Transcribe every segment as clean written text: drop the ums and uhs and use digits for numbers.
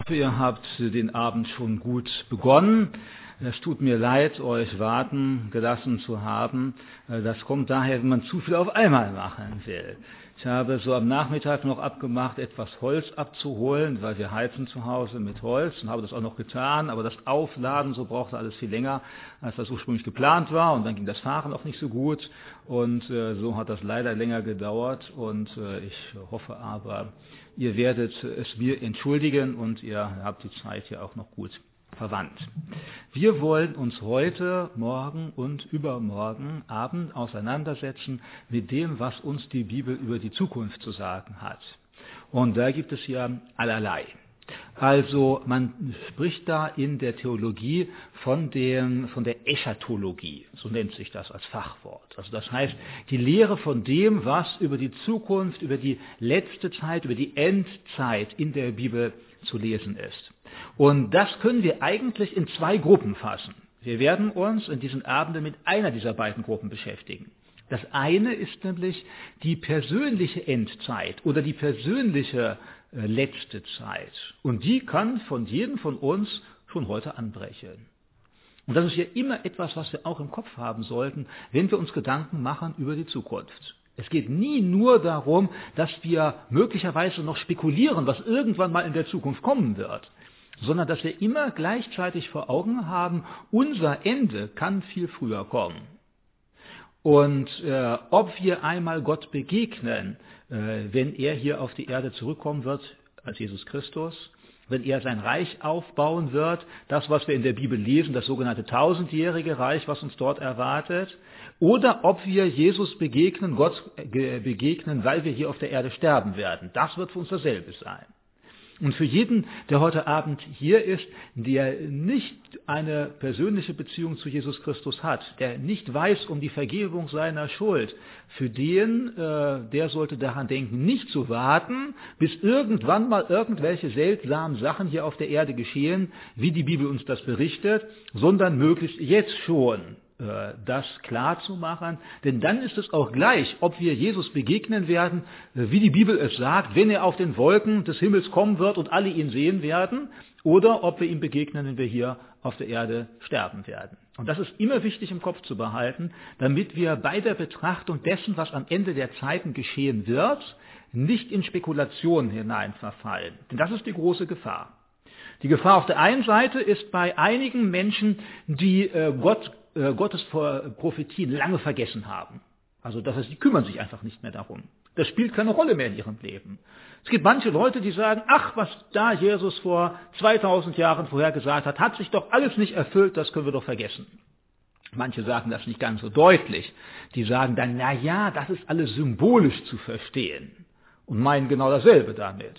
Ihr habt den Abend schon gut begonnen. Es tut mir leid, euch warten gelassen zu haben. Das kommt daher, wenn man zu viel auf einmal machen will. Ich habe so am Nachmittag noch abgemacht, etwas Holz abzuholen, weil wir heizen zu Hause mit Holz und habe das auch noch getan. Aber das Aufladen, so brauchte alles viel länger, als das ursprünglich geplant war. Und dann ging das Fahren auch nicht so gut. Und so hat das leider länger gedauert. Und ich hoffe aber, ihr werdet es mir entschuldigen und ihr habt die Zeit ja auch noch gut verwandt. Wir wollen uns heute, morgen und übermorgen Abend auseinandersetzen mit dem, was uns die Bibel über die Zukunft zu sagen hat. Und da gibt es ja allerlei. Also man spricht da in der Theologie von der Eschatologie, so nennt sich das als Fachwort. Also das heißt, die Lehre von dem, was über die Zukunft, über die letzte Zeit, über die Endzeit in der Bibel zu lesen ist. Und das können wir eigentlich in zwei Gruppen fassen. Wir werden uns in diesen Abenden mit einer dieser beiden Gruppen beschäftigen. Das eine ist nämlich die persönliche Endzeit oder die persönliche letzte Zeit. Und die kann von jedem von uns schon heute anbrechen. Und das ist ja immer etwas, was wir auch im Kopf haben sollten, wenn wir uns Gedanken machen über die Zukunft. Es geht nie nur darum, dass wir möglicherweise noch spekulieren, was irgendwann mal in der Zukunft kommen wird, sondern dass wir immer gleichzeitig vor Augen haben, unser Ende kann viel früher kommen. Und ob wir einmal Gott begegnen, wenn er hier auf die Erde zurückkommen wird, als Jesus Christus, wenn er sein Reich aufbauen wird, das, was wir in der Bibel lesen, das sogenannte tausendjährige Reich, was uns dort erwartet, oder ob wir Jesus begegnen, Gott begegnen, weil wir hier auf der Erde sterben werden. Das wird für uns dasselbe sein. Und für jeden, der heute Abend hier ist, der nicht eine persönliche Beziehung zu Jesus Christus hat, der nicht weiß um die Vergebung seiner Schuld, für den, der sollte daran denken, nicht zu warten, bis irgendwann mal irgendwelche seltsamen Sachen hier auf der Erde geschehen, wie die Bibel uns das berichtet, sondern möglichst jetzt schon das klar zu machen, denn dann ist es auch gleich, ob wir Jesus begegnen werden, wie die Bibel es sagt, wenn er auf den Wolken des Himmels kommen wird und alle ihn sehen werden, oder ob wir ihm begegnen, wenn wir hier auf der Erde sterben werden. Und das ist immer wichtig im Kopf zu behalten, damit wir bei der Betrachtung dessen, was am Ende der Zeiten geschehen wird, nicht in Spekulationen hinein verfallen. Denn das ist die große Gefahr. Die Gefahr auf der einen Seite ist bei einigen Menschen, die Gottes Prophetien lange vergessen haben. Also das heißt, die kümmern sich einfach nicht mehr darum. Das spielt keine Rolle mehr in ihrem Leben. Es gibt manche Leute, die sagen, ach, was da Jesus vor 2000 Jahren vorhergesagt hat, hat sich doch alles nicht erfüllt, das können wir doch vergessen. Manche sagen das nicht ganz so deutlich. Die sagen dann, na ja, das ist alles symbolisch zu verstehen und meinen genau dasselbe damit.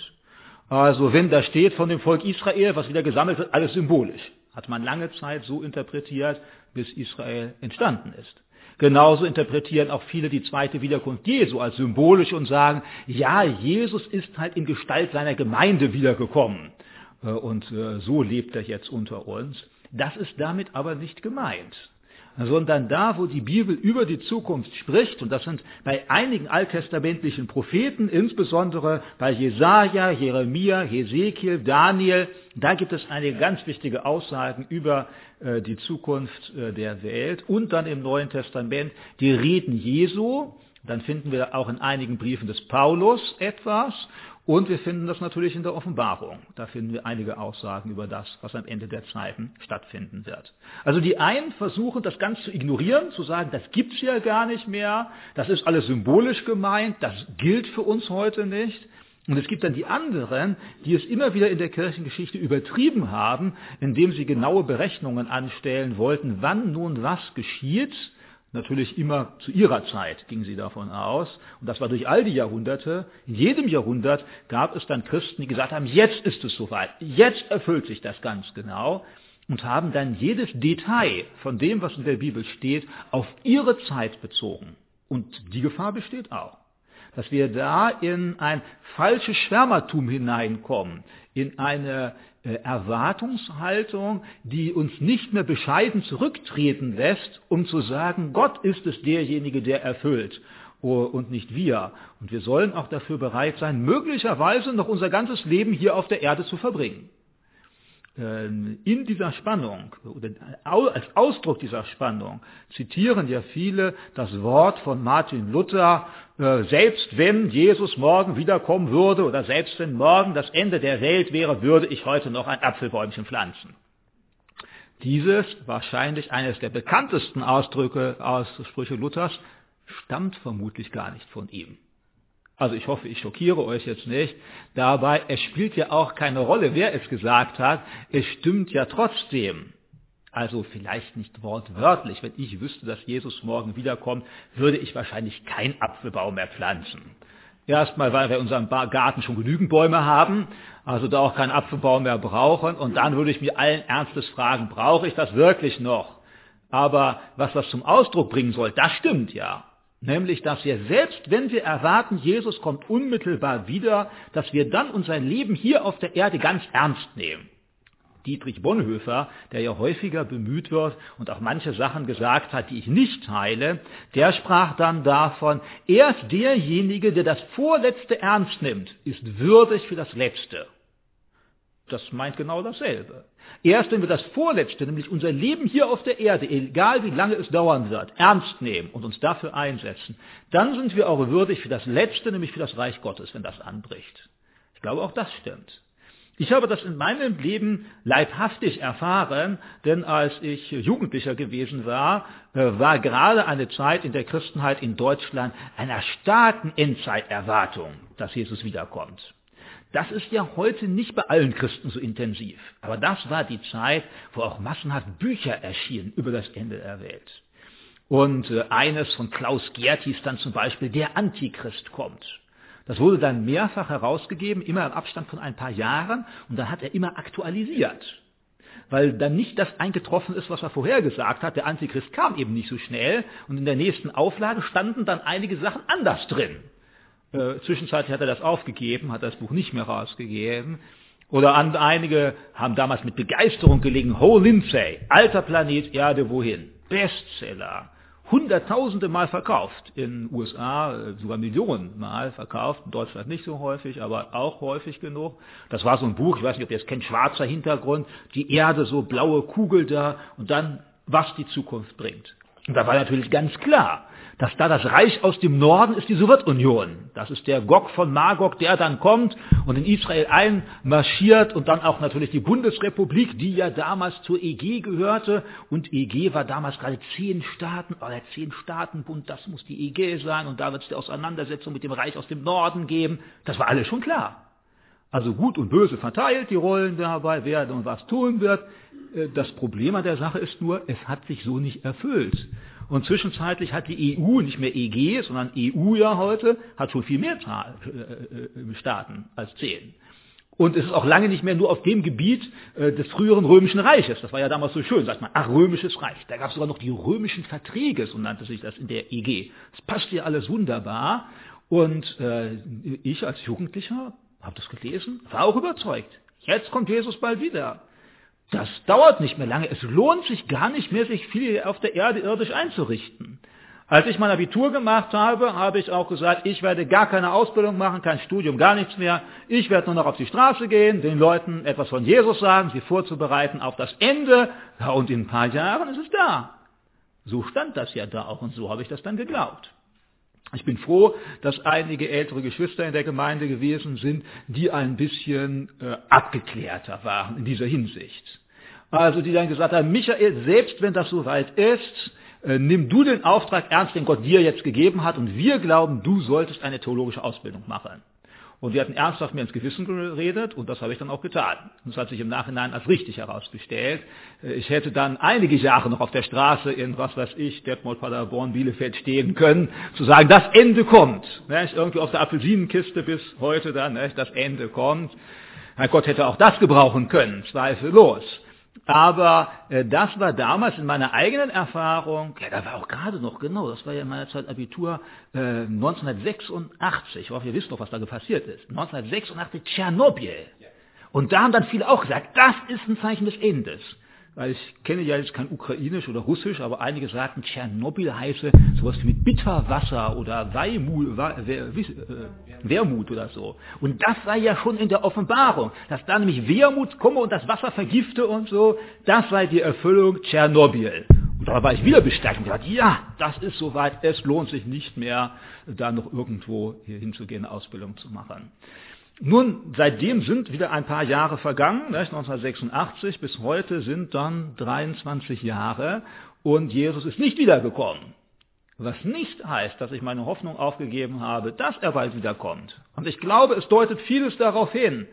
Also wenn da steht von dem Volk Israel, was wieder gesammelt wird, alles symbolisch. Hat man lange Zeit so interpretiert, bis Israel entstanden ist. Genauso interpretieren auch viele die zweite Wiederkunft Jesu als symbolisch und sagen, ja, Jesus ist halt in Gestalt seiner Gemeinde wiedergekommen und so lebt er jetzt unter uns. Das ist damit aber nicht gemeint, sondern da, wo die Bibel über die Zukunft spricht, und das sind bei einigen alttestamentlichen Propheten, insbesondere bei Jesaja, Jeremia, Hesekiel, Daniel, da gibt es einige ganz wichtige Aussagen über die Zukunft der Welt, und dann im Neuen Testament die Reden Jesu. Dann finden wir auch in einigen Briefen des Paulus etwas, und wir finden das natürlich in der Offenbarung. Da finden wir einige Aussagen über das, was am Ende der Zeiten stattfinden wird. Also die einen versuchen, das ganz zu ignorieren, zu sagen, das gibt's ja gar nicht mehr, das ist alles symbolisch gemeint, das gilt für uns heute nicht. Und es gibt dann die anderen, die es immer wieder in der Kirchengeschichte übertrieben haben, indem sie genaue Berechnungen anstellen wollten, wann nun was geschieht. Natürlich immer zu ihrer Zeit gingen sie davon aus. Und das war durch all die Jahrhunderte. In jedem Jahrhundert gab es dann Christen, die gesagt haben, jetzt ist es soweit, jetzt erfüllt sich das ganz genau. Und haben dann jedes Detail von dem, was in der Bibel steht, auf ihre Zeit bezogen. Und die Gefahr besteht auch, dass wir da in ein falsches Schwärmertum hineinkommen, in eine Erwartungshaltung, die uns nicht mehr bescheiden zurücktreten lässt, um zu sagen, Gott ist es derjenige, der erfüllt und nicht wir. Und wir sollen auch dafür bereit sein, möglicherweise noch unser ganzes Leben hier auf der Erde zu verbringen. In dieser Spannung, oder als Ausdruck dieser Spannung, zitieren ja viele das Wort von Martin Luther, selbst wenn Jesus morgen wiederkommen würde oder selbst wenn morgen das Ende der Welt wäre, würde ich heute noch ein Apfelbäumchen pflanzen. Dieses, wahrscheinlich eines der bekanntesten Aussprüche Luthers, stammt vermutlich gar nicht von ihm. Also ich hoffe, ich schockiere euch jetzt nicht. Dabei, es spielt ja auch keine Rolle, wer es gesagt hat. Es stimmt ja trotzdem. Also vielleicht nicht wortwörtlich. Wenn ich wüsste, dass Jesus morgen wiederkommt, würde ich wahrscheinlich keinen Apfelbaum mehr pflanzen. Erstmal, weil wir in unserem Garten schon genügend Bäume haben, also da auch keinen Apfelbaum mehr brauchen. Und dann würde ich mir allen Ernstes fragen, brauche ich das wirklich noch? Aber was das zum Ausdruck bringen soll, das stimmt ja. Nämlich, dass wir selbst, wenn wir erwarten, Jesus kommt unmittelbar wieder, dass wir dann unser Leben hier auf der Erde ganz ernst nehmen. Dietrich Bonhoeffer, der ja häufiger bemüht wird und auch manche Sachen gesagt hat, die ich nicht teile, der sprach dann davon, erst derjenige, der das Vorletzte ernst nimmt, ist würdig für das Letzte. Das meint genau dasselbe. Erst wenn wir das Vorletzte, nämlich unser Leben hier auf der Erde, egal wie lange es dauern wird, ernst nehmen und uns dafür einsetzen, dann sind wir auch würdig für das Letzte, nämlich für das Reich Gottes, wenn das anbricht. Ich glaube, auch das stimmt. Ich habe das in meinem Leben leibhaftig erfahren, denn als ich Jugendlicher gewesen war, war gerade eine Zeit in der Christenheit in Deutschland einer starken Endzeiterwartung, dass Jesus wiederkommt. Das ist ja heute nicht bei allen Christen so intensiv, aber das war die Zeit, wo auch massenhaft Bücher erschienen über das Ende der Welt. Und eines von Klaus Gert hieß dann zum Beispiel, der Antichrist kommt. Das wurde dann mehrfach herausgegeben, immer im Abstand von ein paar Jahren, und dann hat er immer aktualisiert. Weil dann nicht das eingetroffen ist, was er vorher gesagt hat, der Antichrist kam eben nicht so schnell, und in der nächsten Auflage standen dann einige Sachen anders drin. Zwischenzeitlich hat er das aufgegeben, hat das Buch nicht mehr rausgegeben. Oder einige haben damals mit Begeisterung gelesen, Ho Lindsay, alter Planet Erde, wohin? Bestseller. Hunderttausende Mal verkauft. In den USA sogar Millionen Mal verkauft. In Deutschland nicht so häufig, aber auch häufig genug. Das war so ein Buch, ich weiß nicht, ob ihr es kennt, schwarzer Hintergrund, die Erde, so blaue Kugel da und dann, was die Zukunft bringt. Und da war natürlich ganz klar, dass da das Reich aus dem Norden ist die Sowjetunion. Das ist der Gog von Magog, der dann kommt und in Israel einmarschiert und dann auch natürlich die Bundesrepublik, die ja damals zur EG gehörte. Und EG war damals gerade 10 Staaten, der 10-Staaten-Bund, das muss die EG sein und da wird es die Auseinandersetzung mit dem Reich aus dem Norden geben. Das war alles schon klar. Also Gut und Böse verteilt, die Rollen dabei, wer und was tun wird. Das Problem an der Sache ist nur, es hat sich so nicht erfüllt. Und zwischenzeitlich hat die EU, nicht mehr EG, sondern EU ja heute, hat schon viel mehr Staaten als 10. Und es ist auch lange nicht mehr nur auf dem Gebiet des früheren Römischen Reiches. Das war ja damals so schön, sagt man, ach, Römisches Reich. Da gab es sogar noch die römischen Verträge, so nannte sich das in der EG. Das passt ja alles wunderbar. Und ich als Jugendlicher habe das gelesen, war auch überzeugt. Jetzt kommt Jesus bald wieder. Das dauert nicht mehr lange. Es lohnt sich gar nicht mehr, sich viel auf der Erde irdisch einzurichten. Als ich mein Abitur gemacht habe, habe ich auch gesagt, ich werde gar keine Ausbildung machen, kein Studium, gar nichts mehr. Ich werde nur noch auf die Straße gehen, den Leuten etwas von Jesus sagen, sie vorzubereiten auf das Ende. Ja, und in ein paar Jahren ist es da. So stand das ja da auch und so habe ich das dann geglaubt. Ich bin froh, dass einige ältere Geschwister in der Gemeinde gewesen sind, die ein bisschen abgeklärter waren in dieser Hinsicht. Also die dann gesagt haben, Michael, selbst wenn das soweit ist, nimm du den Auftrag ernst, den Gott dir jetzt gegeben hat, und wir glauben, du solltest eine theologische Ausbildung machen. Und die hatten ernsthaft mir ins Gewissen geredet und das habe ich dann auch getan. Das hat sich im Nachhinein als richtig herausgestellt. Ich hätte dann einige Jahre noch auf der Straße in, was weiß ich, Detmold, Paderborn, Bielefeld stehen können, zu sagen, das Ende kommt. Irgendwie auf der Apfelsinenkiste bis heute dann, das Ende kommt. Gott hätte auch das gebrauchen können, zweifellos. Aber das war damals in meiner eigenen Erfahrung, ja, da war auch gerade noch, genau, das war ja in meiner Zeit Abitur 1986, ich hoffe, ihr wisst noch, was da passiert ist, 1986 Tschernobyl. Und da haben dann viele auch gesagt, das ist ein Zeichen des Endes. Weil ich kenne ja jetzt kein Ukrainisch oder Russisch, aber einige sagten, Tschernobyl heiße sowas wie mit Bitterwasser oder Wermut oder so. Und das sei ja schon in der Offenbarung, dass da nämlich Wermut komme und das Wasser vergifte und so, das sei die Erfüllung Tschernobyl. Und da war ich wieder bestärkt und gesagt, ja, das ist soweit, es lohnt sich nicht mehr, da noch irgendwo hier hinzugehen, eine Ausbildung zu machen. Nun, seitdem sind wieder ein paar Jahre vergangen, 1986 bis heute sind dann 23 Jahre und Jesus ist nicht wiedergekommen. Was nicht heißt, dass ich meine Hoffnung aufgegeben habe, dass er bald wiederkommt. Und ich glaube, es deutet vieles darauf hin.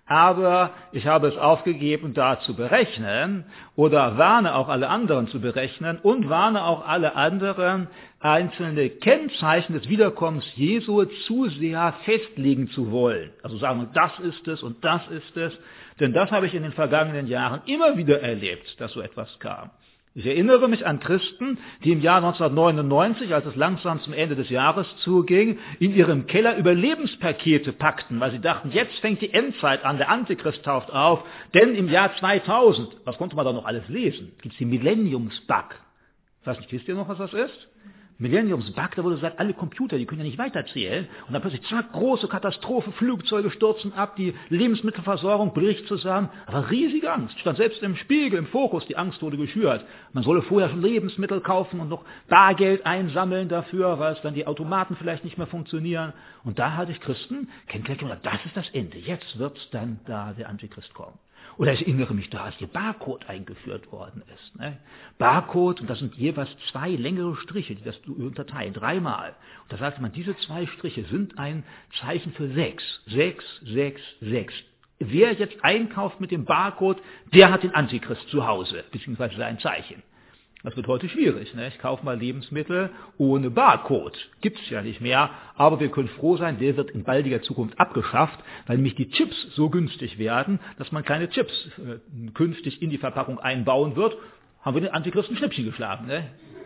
Aber ich habe es aufgegeben, da zu berechnen oder warne auch alle anderen zu berechnen und warne auch alle anderen, einzelne Kennzeichen des Wiederkommens Jesu zu sehr festlegen zu wollen. Also sagen, das ist es und das ist es. Denn das habe ich in den vergangenen Jahren immer wieder erlebt, dass so etwas kam. Ich erinnere mich an Christen, die im Jahr 1999, als es langsam zum Ende des Jahres zuging, in ihrem Keller Überlebenspakete packten, weil sie dachten, jetzt fängt die Endzeit an, der Antichrist taucht auf, denn im Jahr 2000, was konnte man da noch alles lesen? Gibt es die Millenniumsbug. Ich weiß nicht, wisst ihr noch, was das ist? Millenniumsbug, da wurde gesagt, alle Computer, die können ja nicht weiterzählen. Und dann plötzlich, zack, große Katastrophe, Flugzeuge stürzen ab, die Lebensmittelversorgung bricht zusammen. Aber riesige Angst, stand selbst im Spiegel, im Fokus, die Angst wurde geschürt. Man solle vorher schon Lebensmittel kaufen und noch Bargeld einsammeln dafür, weil es dann die Automaten vielleicht nicht mehr funktionieren. Und da hatte ich Christen kennengelernt und gesagt, das ist das Ende, jetzt wird dann da der Antichrist kommen. Oder ich erinnere mich da, als der Barcode eingeführt worden ist. Ne? Barcode, und das sind jeweils 2 längere Striche, die das unterteilen, 3-mal. Und da sagte man, diese 2 Striche sind ein Zeichen für 6. 6, 6, 6. Wer jetzt einkauft mit dem Barcode, der hat den Antichrist zu Hause, beziehungsweise sein Zeichen. Das wird heute schwierig. Ne? Ich kaufe mal Lebensmittel ohne Barcode. Gibt's ja nicht mehr. Aber wir können froh sein, der wird in baldiger Zukunft abgeschafft, weil nämlich die Chips so günstig werden, dass man keine Chips künftig in die Verpackung einbauen wird. Haben wir den Antichristen Schnippchen geschlagen. Ne?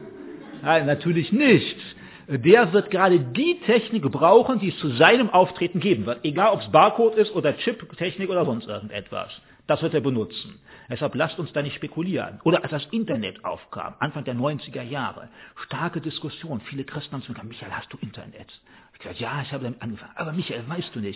Nein, natürlich nicht. Der wird gerade die Technik brauchen, die es zu seinem Auftreten geben wird. Egal, ob es Barcode ist oder Chip-Technik oder sonst irgendetwas. Das wird er benutzen. Deshalb lasst uns da nicht spekulieren. Oder als das Internet aufkam, Anfang der 90er Jahre, starke Diskussion. Viele Christen haben gesagt, Michael, hast du Internet? Ich gesagt, ja, ich habe damit angefangen. Aber Michael, weißt du nicht,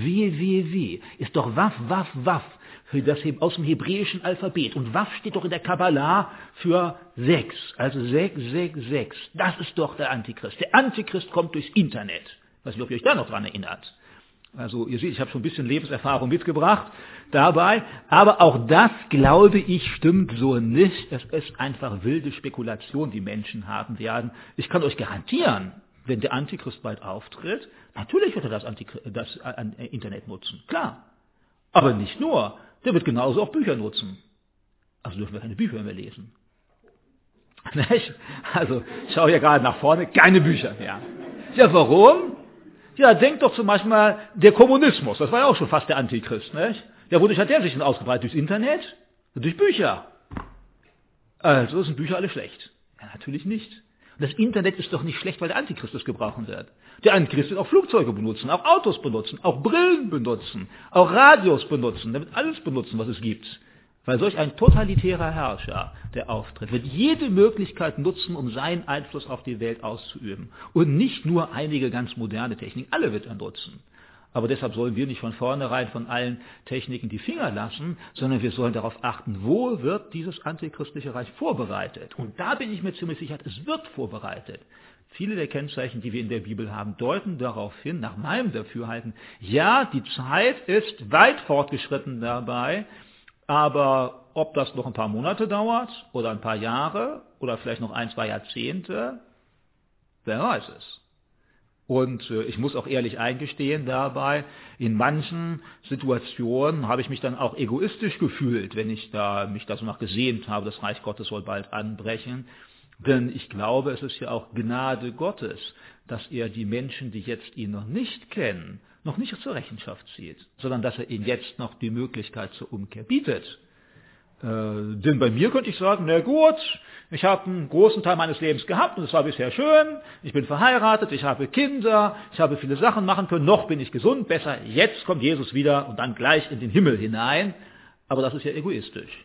W ist doch Waff, Waff, Waff für das aus dem hebräischen Alphabet. Und Waff steht doch in der Kabbalah für 6. Also 6, 6, 6. Das ist doch der Antichrist. Der Antichrist kommt durchs Internet. Ich weiß nicht, ob ihr euch da noch dran erinnert. Also ihr seht, ich habe schon ein bisschen Lebenserfahrung mitgebracht dabei, aber auch das, glaube ich, stimmt so nicht. Es ist einfach wilde Spekulation, die Menschen haben werden. Ich kann euch garantieren, wenn der Antichrist bald auftritt, natürlich wird er das Internet nutzen, klar. Aber nicht nur, der wird genauso auch Bücher nutzen. Also dürfen wir keine Bücher mehr lesen. Nicht? Also ich schaue ja gerade nach vorne, keine Bücher mehr. Ja, warum? Ja, denkt doch zum Beispiel mal, der Kommunismus, das war ja auch schon fast der Antichrist, nicht? Ja, wodurch hat der sich denn ausgebreitet? Durchs Internet? Durch Bücher. Also sind Bücher alle schlecht? Ja, natürlich nicht. Und das Internet ist doch nicht schlecht, weil der Antichrist es gebrauchen wird. Der Antichrist wird auch Flugzeuge benutzen, auch Autos benutzen, auch Brillen benutzen, auch Radios benutzen, der wird alles benutzen, was es gibt. Weil solch ein totalitärer Herrscher, der auftritt, wird jede Möglichkeit nutzen, um seinen Einfluss auf die Welt auszuüben. Und nicht nur einige ganz moderne Techniken, alle wird er nutzen. Aber deshalb sollen wir nicht von vornherein von allen Techniken die Finger lassen, sondern wir sollen darauf achten, wo wird dieses antichristliche Reich vorbereitet. Und da bin ich mir ziemlich sicher, es wird vorbereitet. Viele der Kennzeichen, die wir in der Bibel haben, deuten darauf hin, nach meinem Dafürhalten, ja, die Zeit ist weit fortgeschritten dabei, aber ob das noch ein paar Monate dauert oder ein paar Jahre oder vielleicht noch 1, 2 Jahrzehnte, wer weiß es. Und ich muss auch ehrlich eingestehen dabei, in manchen Situationen habe ich mich dann auch egoistisch gefühlt, wenn ich mich da so nach gesehnt habe, das Reich Gottes soll bald anbrechen. Denn ich glaube, es ist ja auch Gnade Gottes, dass er die Menschen, die jetzt ihn noch nicht kennen, noch nicht zur Rechenschaft zieht, sondern dass er ihnen jetzt noch die Möglichkeit zur Umkehr bietet. Denn bei mir könnte ich sagen, na gut, ich habe einen großen Teil meines Lebens gehabt und es war bisher schön, ich bin verheiratet, ich habe Kinder, ich habe viele Sachen machen können, noch bin ich gesund, besser, jetzt kommt Jesus wieder und dann gleich in den Himmel hinein. Aber das ist ja egoistisch.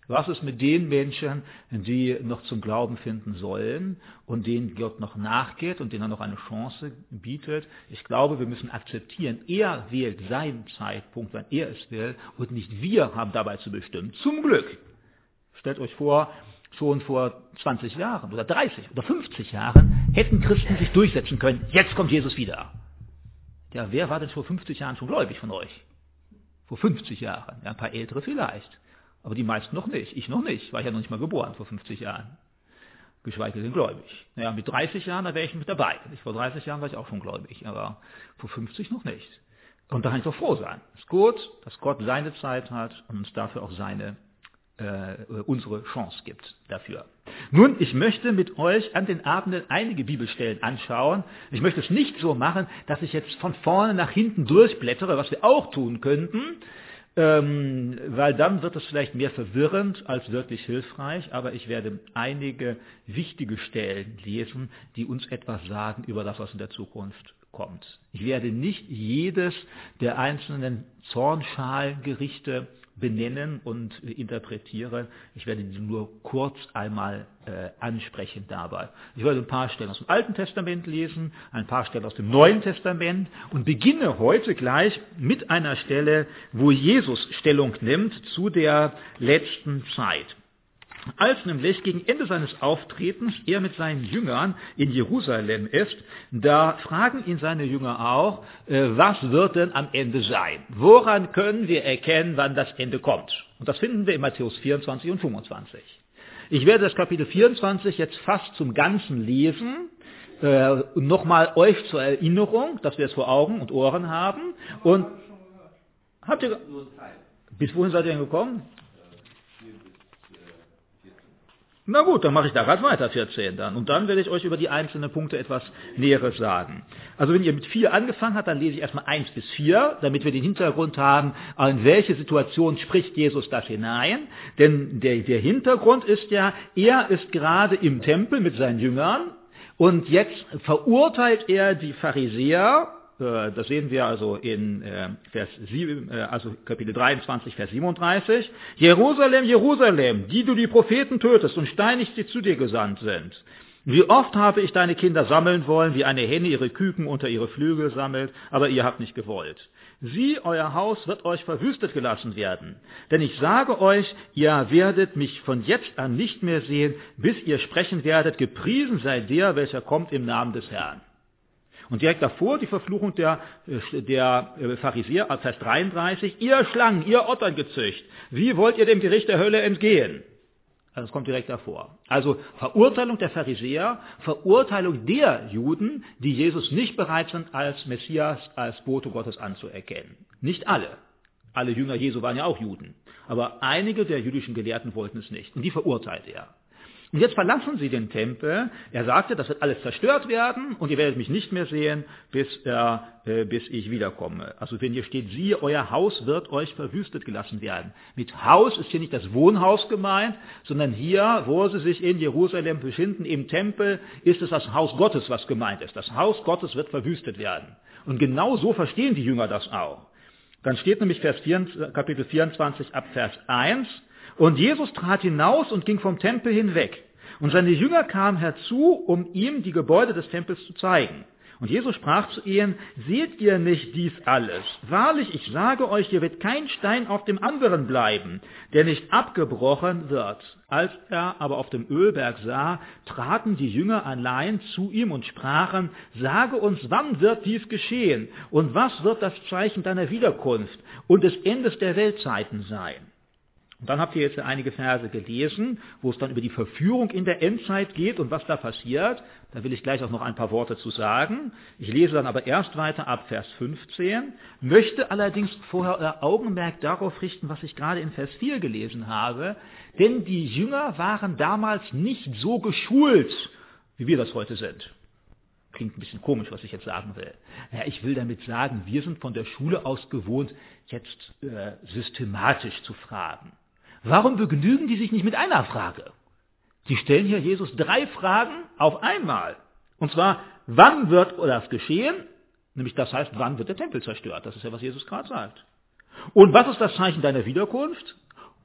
Was ist mit den Menschen, die noch zum Glauben finden sollen und denen Gott noch nachgeht und denen er noch eine Chance bietet? Ich glaube, wir müssen akzeptieren, er wählt seinen Zeitpunkt, wann er es will, und nicht wir haben dabei zu bestimmen. Zum Glück. Stellt euch vor, schon vor 20 Jahren oder 30 oder 50 Jahren hätten Christen sich durchsetzen können, jetzt kommt Jesus wieder. Ja, wer war denn vor 50 Jahren schon gläubig von euch? Vor 50 Jahren, ja, ein paar Ältere vielleicht. Aber die meisten noch nicht. Ich noch nicht. War ja noch nicht mal geboren vor 50 Jahren. Geschweige denn gläubig. Naja, mit 30 Jahren, da wäre ich mit dabei. Vor 30 Jahren war ich auch schon gläubig. Aber vor 50 noch nicht. Und da kann ich doch froh sein. Es ist gut, dass Gott seine Zeit hat und uns dafür auch unsere Chance gibt dafür. Nun, ich möchte mit euch an den Abenden einige Bibelstellen anschauen. Ich möchte es nicht so machen, dass ich jetzt von vorne nach hinten durchblättere, was wir auch tun könnten, weil dann wird es vielleicht mehr verwirrend als wirklich hilfreich, aber ich werde einige wichtige Stellen lesen, die uns etwas sagen über das, was in der Zukunft kommt. Ich werde nicht jedes der einzelnen Zornschalgerichte benennen und interpretieren. Ich werde die nur kurz einmal ansprechen dabei. Ich werde ein paar Stellen aus dem Alten Testament lesen, ein paar Stellen aus dem Neuen Testament und beginne heute gleich mit einer Stelle, wo Jesus Stellung nimmt zu der letzten Zeit. Als nämlich gegen Ende seines Auftretens er mit seinen Jüngern in Jerusalem ist, da fragen ihn seine Jünger auch, was wird denn am Ende sein? Woran können wir erkennen, wann das Ende kommt? Und das finden wir in Matthäus 24 und 25. Ich werde das Kapitel 24 jetzt fast zum Ganzen lesen, nochmal euch zur Erinnerung, dass wir es vor Augen und Ohren haben. Und habt ihr, bis wohin seid ihr denn gekommen? Na gut, dann mache ich da gerade weiter, 14 dann. Und dann werde ich euch über die einzelnen Punkte etwas Näheres sagen. Also wenn ihr mit 4 angefangen habt, dann lese ich erstmal 1 bis 4, damit wir den Hintergrund haben, in welche Situation spricht Jesus das hinein. Denn der Hintergrund ist ja, er ist gerade im Tempel mit seinen Jüngern und jetzt verurteilt er die Pharisäer. Das sehen wir also in Vers 7, also Kapitel 23, Vers 37. Jerusalem, Jerusalem, die du die Propheten tötest und steinigst, die zu dir gesandt sind. Wie oft habe ich deine Kinder sammeln wollen, wie eine Henne ihre Küken unter ihre Flügel sammelt, aber ihr habt nicht gewollt. Sieh, euer Haus wird euch verwüstet gelassen werden. Denn ich sage euch, ihr werdet mich von jetzt an nicht mehr sehen, bis ihr sprechen werdet, gepriesen sei der, welcher kommt im Namen des Herrn. Und direkt davor die Verfluchung der Pharisäer, Vers 33, ihr Schlangen, ihr Otterngezücht, wie wollt ihr dem Gericht der Hölle entgehen? Also das kommt direkt davor. Also Verurteilung der Pharisäer, Verurteilung der Juden, die Jesus nicht bereit sind, als Messias, als Bote Gottes anzuerkennen. Nicht alle. Alle Jünger Jesu waren ja auch Juden. Aber einige der jüdischen Gelehrten wollten es nicht. Und die verurteilt er. Und jetzt verlassen sie den Tempel. Er sagte, das wird alles zerstört werden und ihr werdet mich nicht mehr sehen, bis ich wiederkomme. Also wenn hier steht, siehe, euer Haus wird euch verwüstet gelassen werden. Mit Haus ist hier nicht das Wohnhaus gemeint, sondern hier, wo sie sich in Jerusalem befinden, im Tempel, ist es das Haus Gottes, was gemeint ist. Das Haus Gottes wird verwüstet werden. Und genau so verstehen die Jünger das auch. Dann steht nämlich Kapitel 24 ab Vers 1, und Jesus trat hinaus und ging vom Tempel hinweg. Und seine Jünger kamen herzu, um ihm die Gebäude des Tempels zu zeigen. Und Jesus sprach zu ihnen, seht ihr nicht dies alles? Wahrlich, ich sage euch, hier wird kein Stein auf dem anderen bleiben, der nicht abgebrochen wird. Als er aber auf dem Ölberg sah, traten die Jünger allein zu ihm und sprachen, sage uns, wann wird dies geschehen? Und was wird das Zeichen deiner Wiederkunft und des Endes der Weltzeiten sein? Und dann habt ihr jetzt einige Verse gelesen, wo es dann über die Verführung in der Endzeit geht und was da passiert. Da will ich gleich auch noch ein paar Worte zu sagen. Ich lese dann aber erst weiter ab Vers 15, möchte allerdings vorher euer Augenmerk darauf richten, was ich gerade in Vers 4 gelesen habe. Denn die Jünger waren damals nicht so geschult, wie wir das heute sind. Klingt ein bisschen komisch, was ich jetzt sagen will. Ja, ich will damit sagen, wir sind von der Schule aus gewohnt, jetzt systematisch zu fragen. Warum begnügen die sich nicht mit einer Frage? Sie stellen hier Jesus 3 Fragen auf einmal. Und zwar, wann wird das geschehen? Nämlich das heißt, wann wird der Tempel zerstört? Das ist ja, was Jesus gerade sagt. Und was ist das Zeichen deiner Wiederkunft?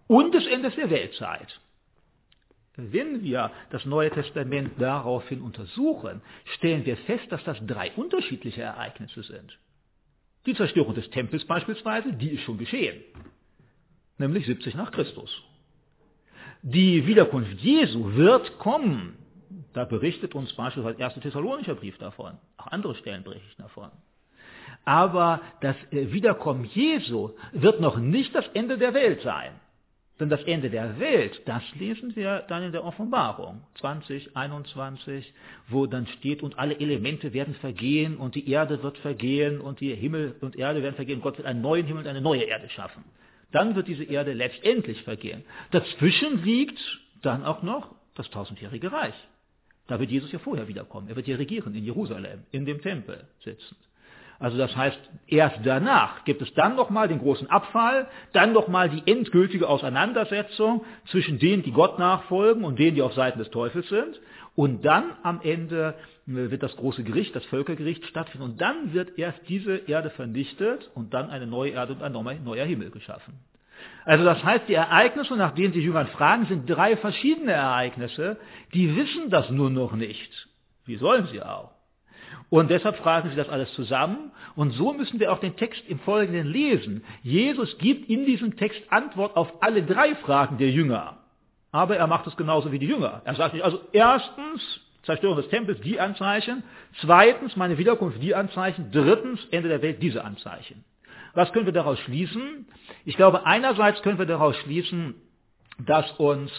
und des Endes der Weltzeit. Wenn wir das Neue Testament daraufhin untersuchen, stellen wir fest, dass das 3 unterschiedliche Ereignisse sind. Die Zerstörung des Tempels beispielsweise, die ist schon geschehen, nämlich 70 nach Christus. Die Wiederkunft Jesu wird kommen. Da berichtet uns beispielsweise der 1. Thessalonischer Brief davon. Auch andere Stellen berichten davon. Aber das Wiederkommen Jesu wird noch nicht das Ende der Welt sein. Denn das Ende der Welt, das lesen wir dann in der Offenbarung 20, 21, wo dann steht, und alle Elemente werden vergehen und die Erde wird vergehen und die Himmel und Erde werden vergehen. Gott wird einen neuen Himmel und eine neue Erde schaffen. Dann wird diese Erde letztendlich vergehen. Dazwischen liegt dann auch noch das 1000-jährige Reich. Da wird Jesus ja vorher wiederkommen. Er wird hier regieren in Jerusalem, in dem Tempel sitzend. Also das heißt, erst danach gibt es dann nochmal den großen Abfall, dann nochmal die endgültige Auseinandersetzung zwischen denen, die Gott nachfolgen und denen, die auf Seiten des Teufels sind. Und dann am Ende wird das große Gericht, das Völkergericht stattfinden. Und dann wird erst diese Erde vernichtet und dann eine neue Erde und ein neuer Himmel geschaffen. Also das heißt, die Ereignisse, nach denen die Jünger fragen, sind 3 verschiedene Ereignisse. Die wissen das nur noch nicht. Wie sollen sie auch? Und deshalb fragen sie das alles zusammen. Und so müssen wir auch den Text im Folgenden lesen. Jesus gibt in diesem Text Antwort auf alle 3 Fragen der Jünger. Aber er macht es genauso wie die Jünger. Er sagt nicht, also erstens, Zerstörung des Tempels, die Anzeichen. Zweitens, meine Wiederkunft, die Anzeichen. Drittens, Ende der Welt, diese Anzeichen. Was können wir daraus schließen? Ich glaube, einerseits können wir daraus schließen, dass uns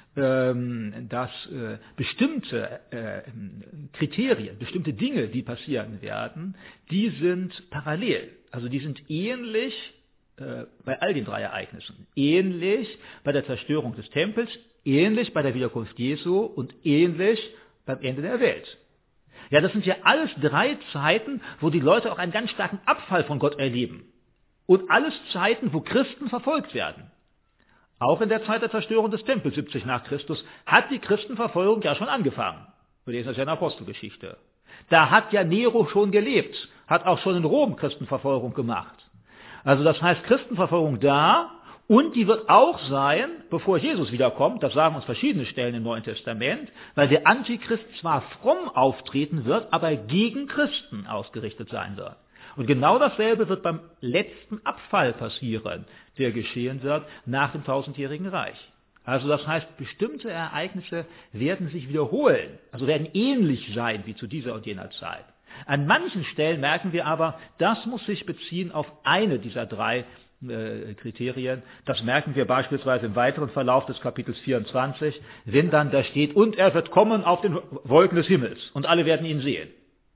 bestimmte Kriterien, bestimmte Dinge, die passieren werden, die sind parallel. Also die sind ähnlich bei all den 3 Ereignissen. Ähnlich bei der Zerstörung des Tempels, ähnlich bei der Wiederkunft Jesu und ähnlich beim Ende der Welt. Ja, das sind ja alles 3 Zeiten, wo die Leute auch einen ganz starken Abfall von Gott erleben. Und alles Zeiten, wo Christen verfolgt werden. Auch in der Zeit der Zerstörung des Tempels, 70 nach Christus, hat die Christenverfolgung ja schon angefangen. Wir lesen das ja in der Apostelgeschichte. Da hat ja Nero schon gelebt, hat auch schon in Rom Christenverfolgung gemacht. Also das heißt Christenverfolgung da, und die wird auch sein, bevor Jesus wiederkommt, das sagen uns verschiedene Stellen im Neuen Testament, weil der Antichrist zwar fromm auftreten wird, aber gegen Christen ausgerichtet sein wird. Und genau dasselbe wird beim letzten Abfall passieren, der geschehen wird nach dem 1000-jährigen Reich. Also das heißt, bestimmte Ereignisse werden sich wiederholen, also werden ähnlich sein wie zu dieser und jener Zeit. An manchen Stellen merken wir aber, das muss sich beziehen auf eine dieser 3 Kriterien. Das merken wir beispielsweise im weiteren Verlauf des Kapitels 24, wenn dann da steht, und er wird kommen auf den Wolken des Himmels und alle werden ihn sehen.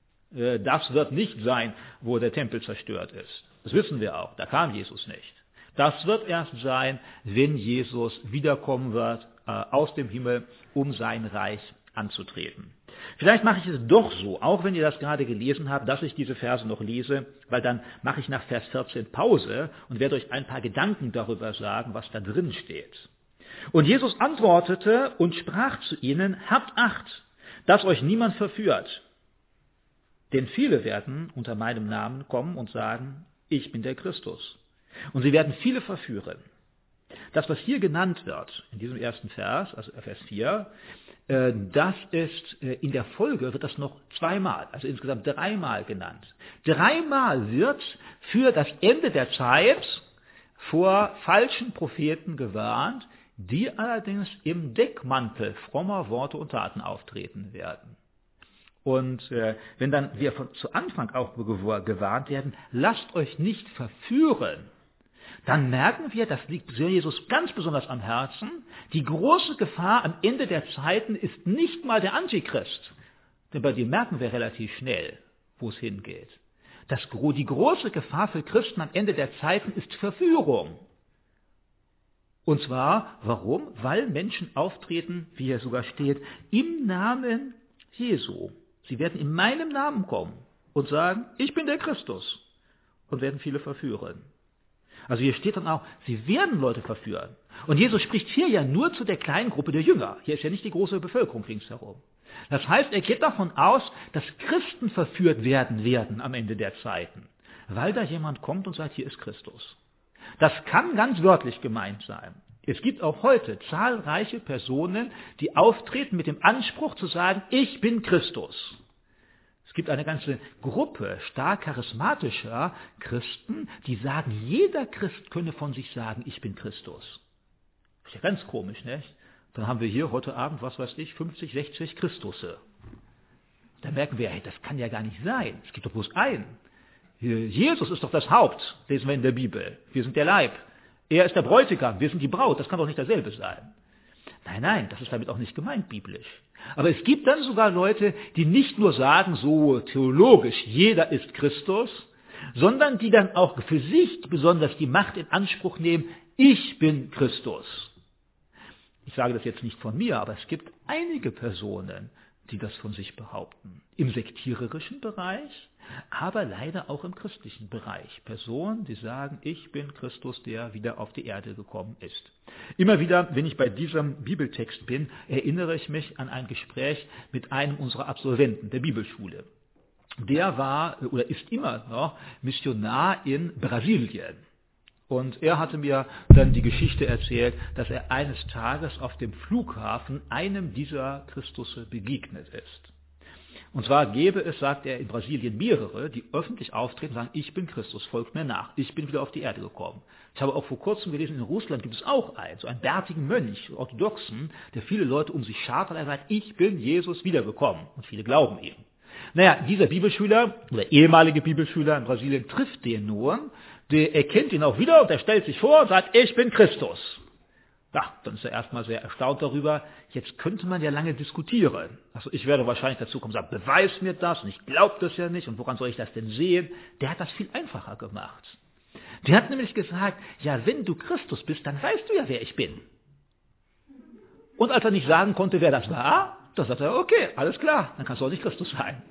Das wird nicht sein, wo der Tempel zerstört ist. Das wissen wir auch, da kam Jesus nicht. Das wird erst sein, wenn Jesus wiederkommen wird aus dem Himmel, um sein Reich anzutreten. Vielleicht mache ich es doch so, auch wenn ihr das gerade gelesen habt, dass ich diese Verse noch lese, weil dann mache ich nach Vers 14 Pause und werde euch ein paar Gedanken darüber sagen, was da drin steht. Und Jesus antwortete und sprach zu ihnen, habt Acht, dass euch niemand verführt. Denn viele werden unter meinem Namen kommen und sagen, ich bin der Christus. Und sie werden viele verführen. Das, was hier genannt wird, in diesem ersten Vers, also Vers 4, das ist, in der Folge wird das noch 2-mal, also insgesamt 3-mal genannt. 3-mal wird für das Ende der Zeit vor falschen Propheten gewarnt, die allerdings im Deckmantel frommer Worte und Taten auftreten werden. Und wenn dann wir zu Anfang auch gewarnt werden, lasst euch nicht verführen, dann merken wir, das liegt Jesus ganz besonders am Herzen, die große Gefahr am Ende der Zeiten ist nicht mal der Antichrist, denn bei dem merken wir relativ schnell, wo es hingeht. Die große Gefahr für Christen am Ende der Zeiten ist Verführung. Und zwar, warum? Weil Menschen auftreten, wie hier sogar steht, im Namen Jesu. Sie werden in meinem Namen kommen und sagen, ich bin der Christus, und werden viele verführen. Also hier steht dann auch, sie werden Leute verführen. Und Jesus spricht hier ja nur zu der kleinen Gruppe der Jünger. Hier ist ja nicht die große Bevölkerung ringsherum. Das heißt, er geht davon aus, dass Christen verführt werden am Ende der Zeiten, weil da jemand kommt und sagt, hier ist Christus. Das kann ganz wörtlich gemeint sein. Es gibt auch heute zahlreiche Personen, die auftreten mit dem Anspruch zu sagen, ich bin Christus. Es gibt eine ganze Gruppe stark charismatischer Christen, die sagen, jeder Christ könne von sich sagen, ich bin Christus. Das ist ja ganz komisch, nicht? Dann haben wir hier heute Abend, 50, 60 Christusse. Da merken wir, hey, das kann ja gar nicht sein. Es gibt doch bloß einen. Jesus ist doch das Haupt, lesen wir in der Bibel. Wir sind der Leib. Er ist der Bräutigam, wir sind die Braut. Das kann doch nicht dasselbe sein. Nein, das ist damit auch nicht gemeint biblisch. Aber es gibt dann sogar Leute, die nicht nur sagen, so theologisch, jeder ist Christus, sondern die dann auch für sich besonders die Macht in Anspruch nehmen, ich bin Christus. Ich sage das jetzt nicht von mir, aber es gibt einige Personen, die das von sich behaupten. Im sektiererischen Bereich, aber leider auch im christlichen Bereich. Personen, die sagen, ich bin Christus, der wieder auf die Erde gekommen ist. Immer wieder, wenn ich bei diesem Bibeltext bin, erinnere ich mich an ein Gespräch mit einem unserer Absolventen der Bibelschule. Der war oder ist immer noch Missionar in Brasilien. Und er hatte mir dann die Geschichte erzählt, dass er eines Tages auf dem Flughafen einem dieser Christusse begegnet ist. Und zwar gäbe es, sagt er, in Brasilien mehrere, die öffentlich auftreten und sagen, ich bin Christus, folgt mir nach, ich bin wieder auf die Erde gekommen. Ich habe auch vor kurzem gelesen, in Russland gibt es auch einen, so einen bärtigen Mönch, Orthodoxen, der viele Leute um sich schart, weil er sagt, ich bin Jesus wiedergekommen. Und viele glauben ihm. Naja, dieser Bibelschüler, oder ehemalige Bibelschüler in Brasilien, trifft den nur, der erkennt ihn auch wieder und er stellt sich vor und sagt, ich bin Christus. Ja, dann ist er erstmal sehr erstaunt darüber. Jetzt könnte man ja lange diskutieren. Also ich werde wahrscheinlich dazu kommen und sagen, beweis mir das und ich glaube das ja nicht und woran soll ich das denn sehen? Der hat das viel einfacher gemacht. Der hat nämlich gesagt, ja, wenn du Christus bist, dann weißt du ja, wer ich bin. Und als er nicht sagen konnte, wer das war, da sagt er, okay, alles klar, dann kannst du auch nicht Christus sein.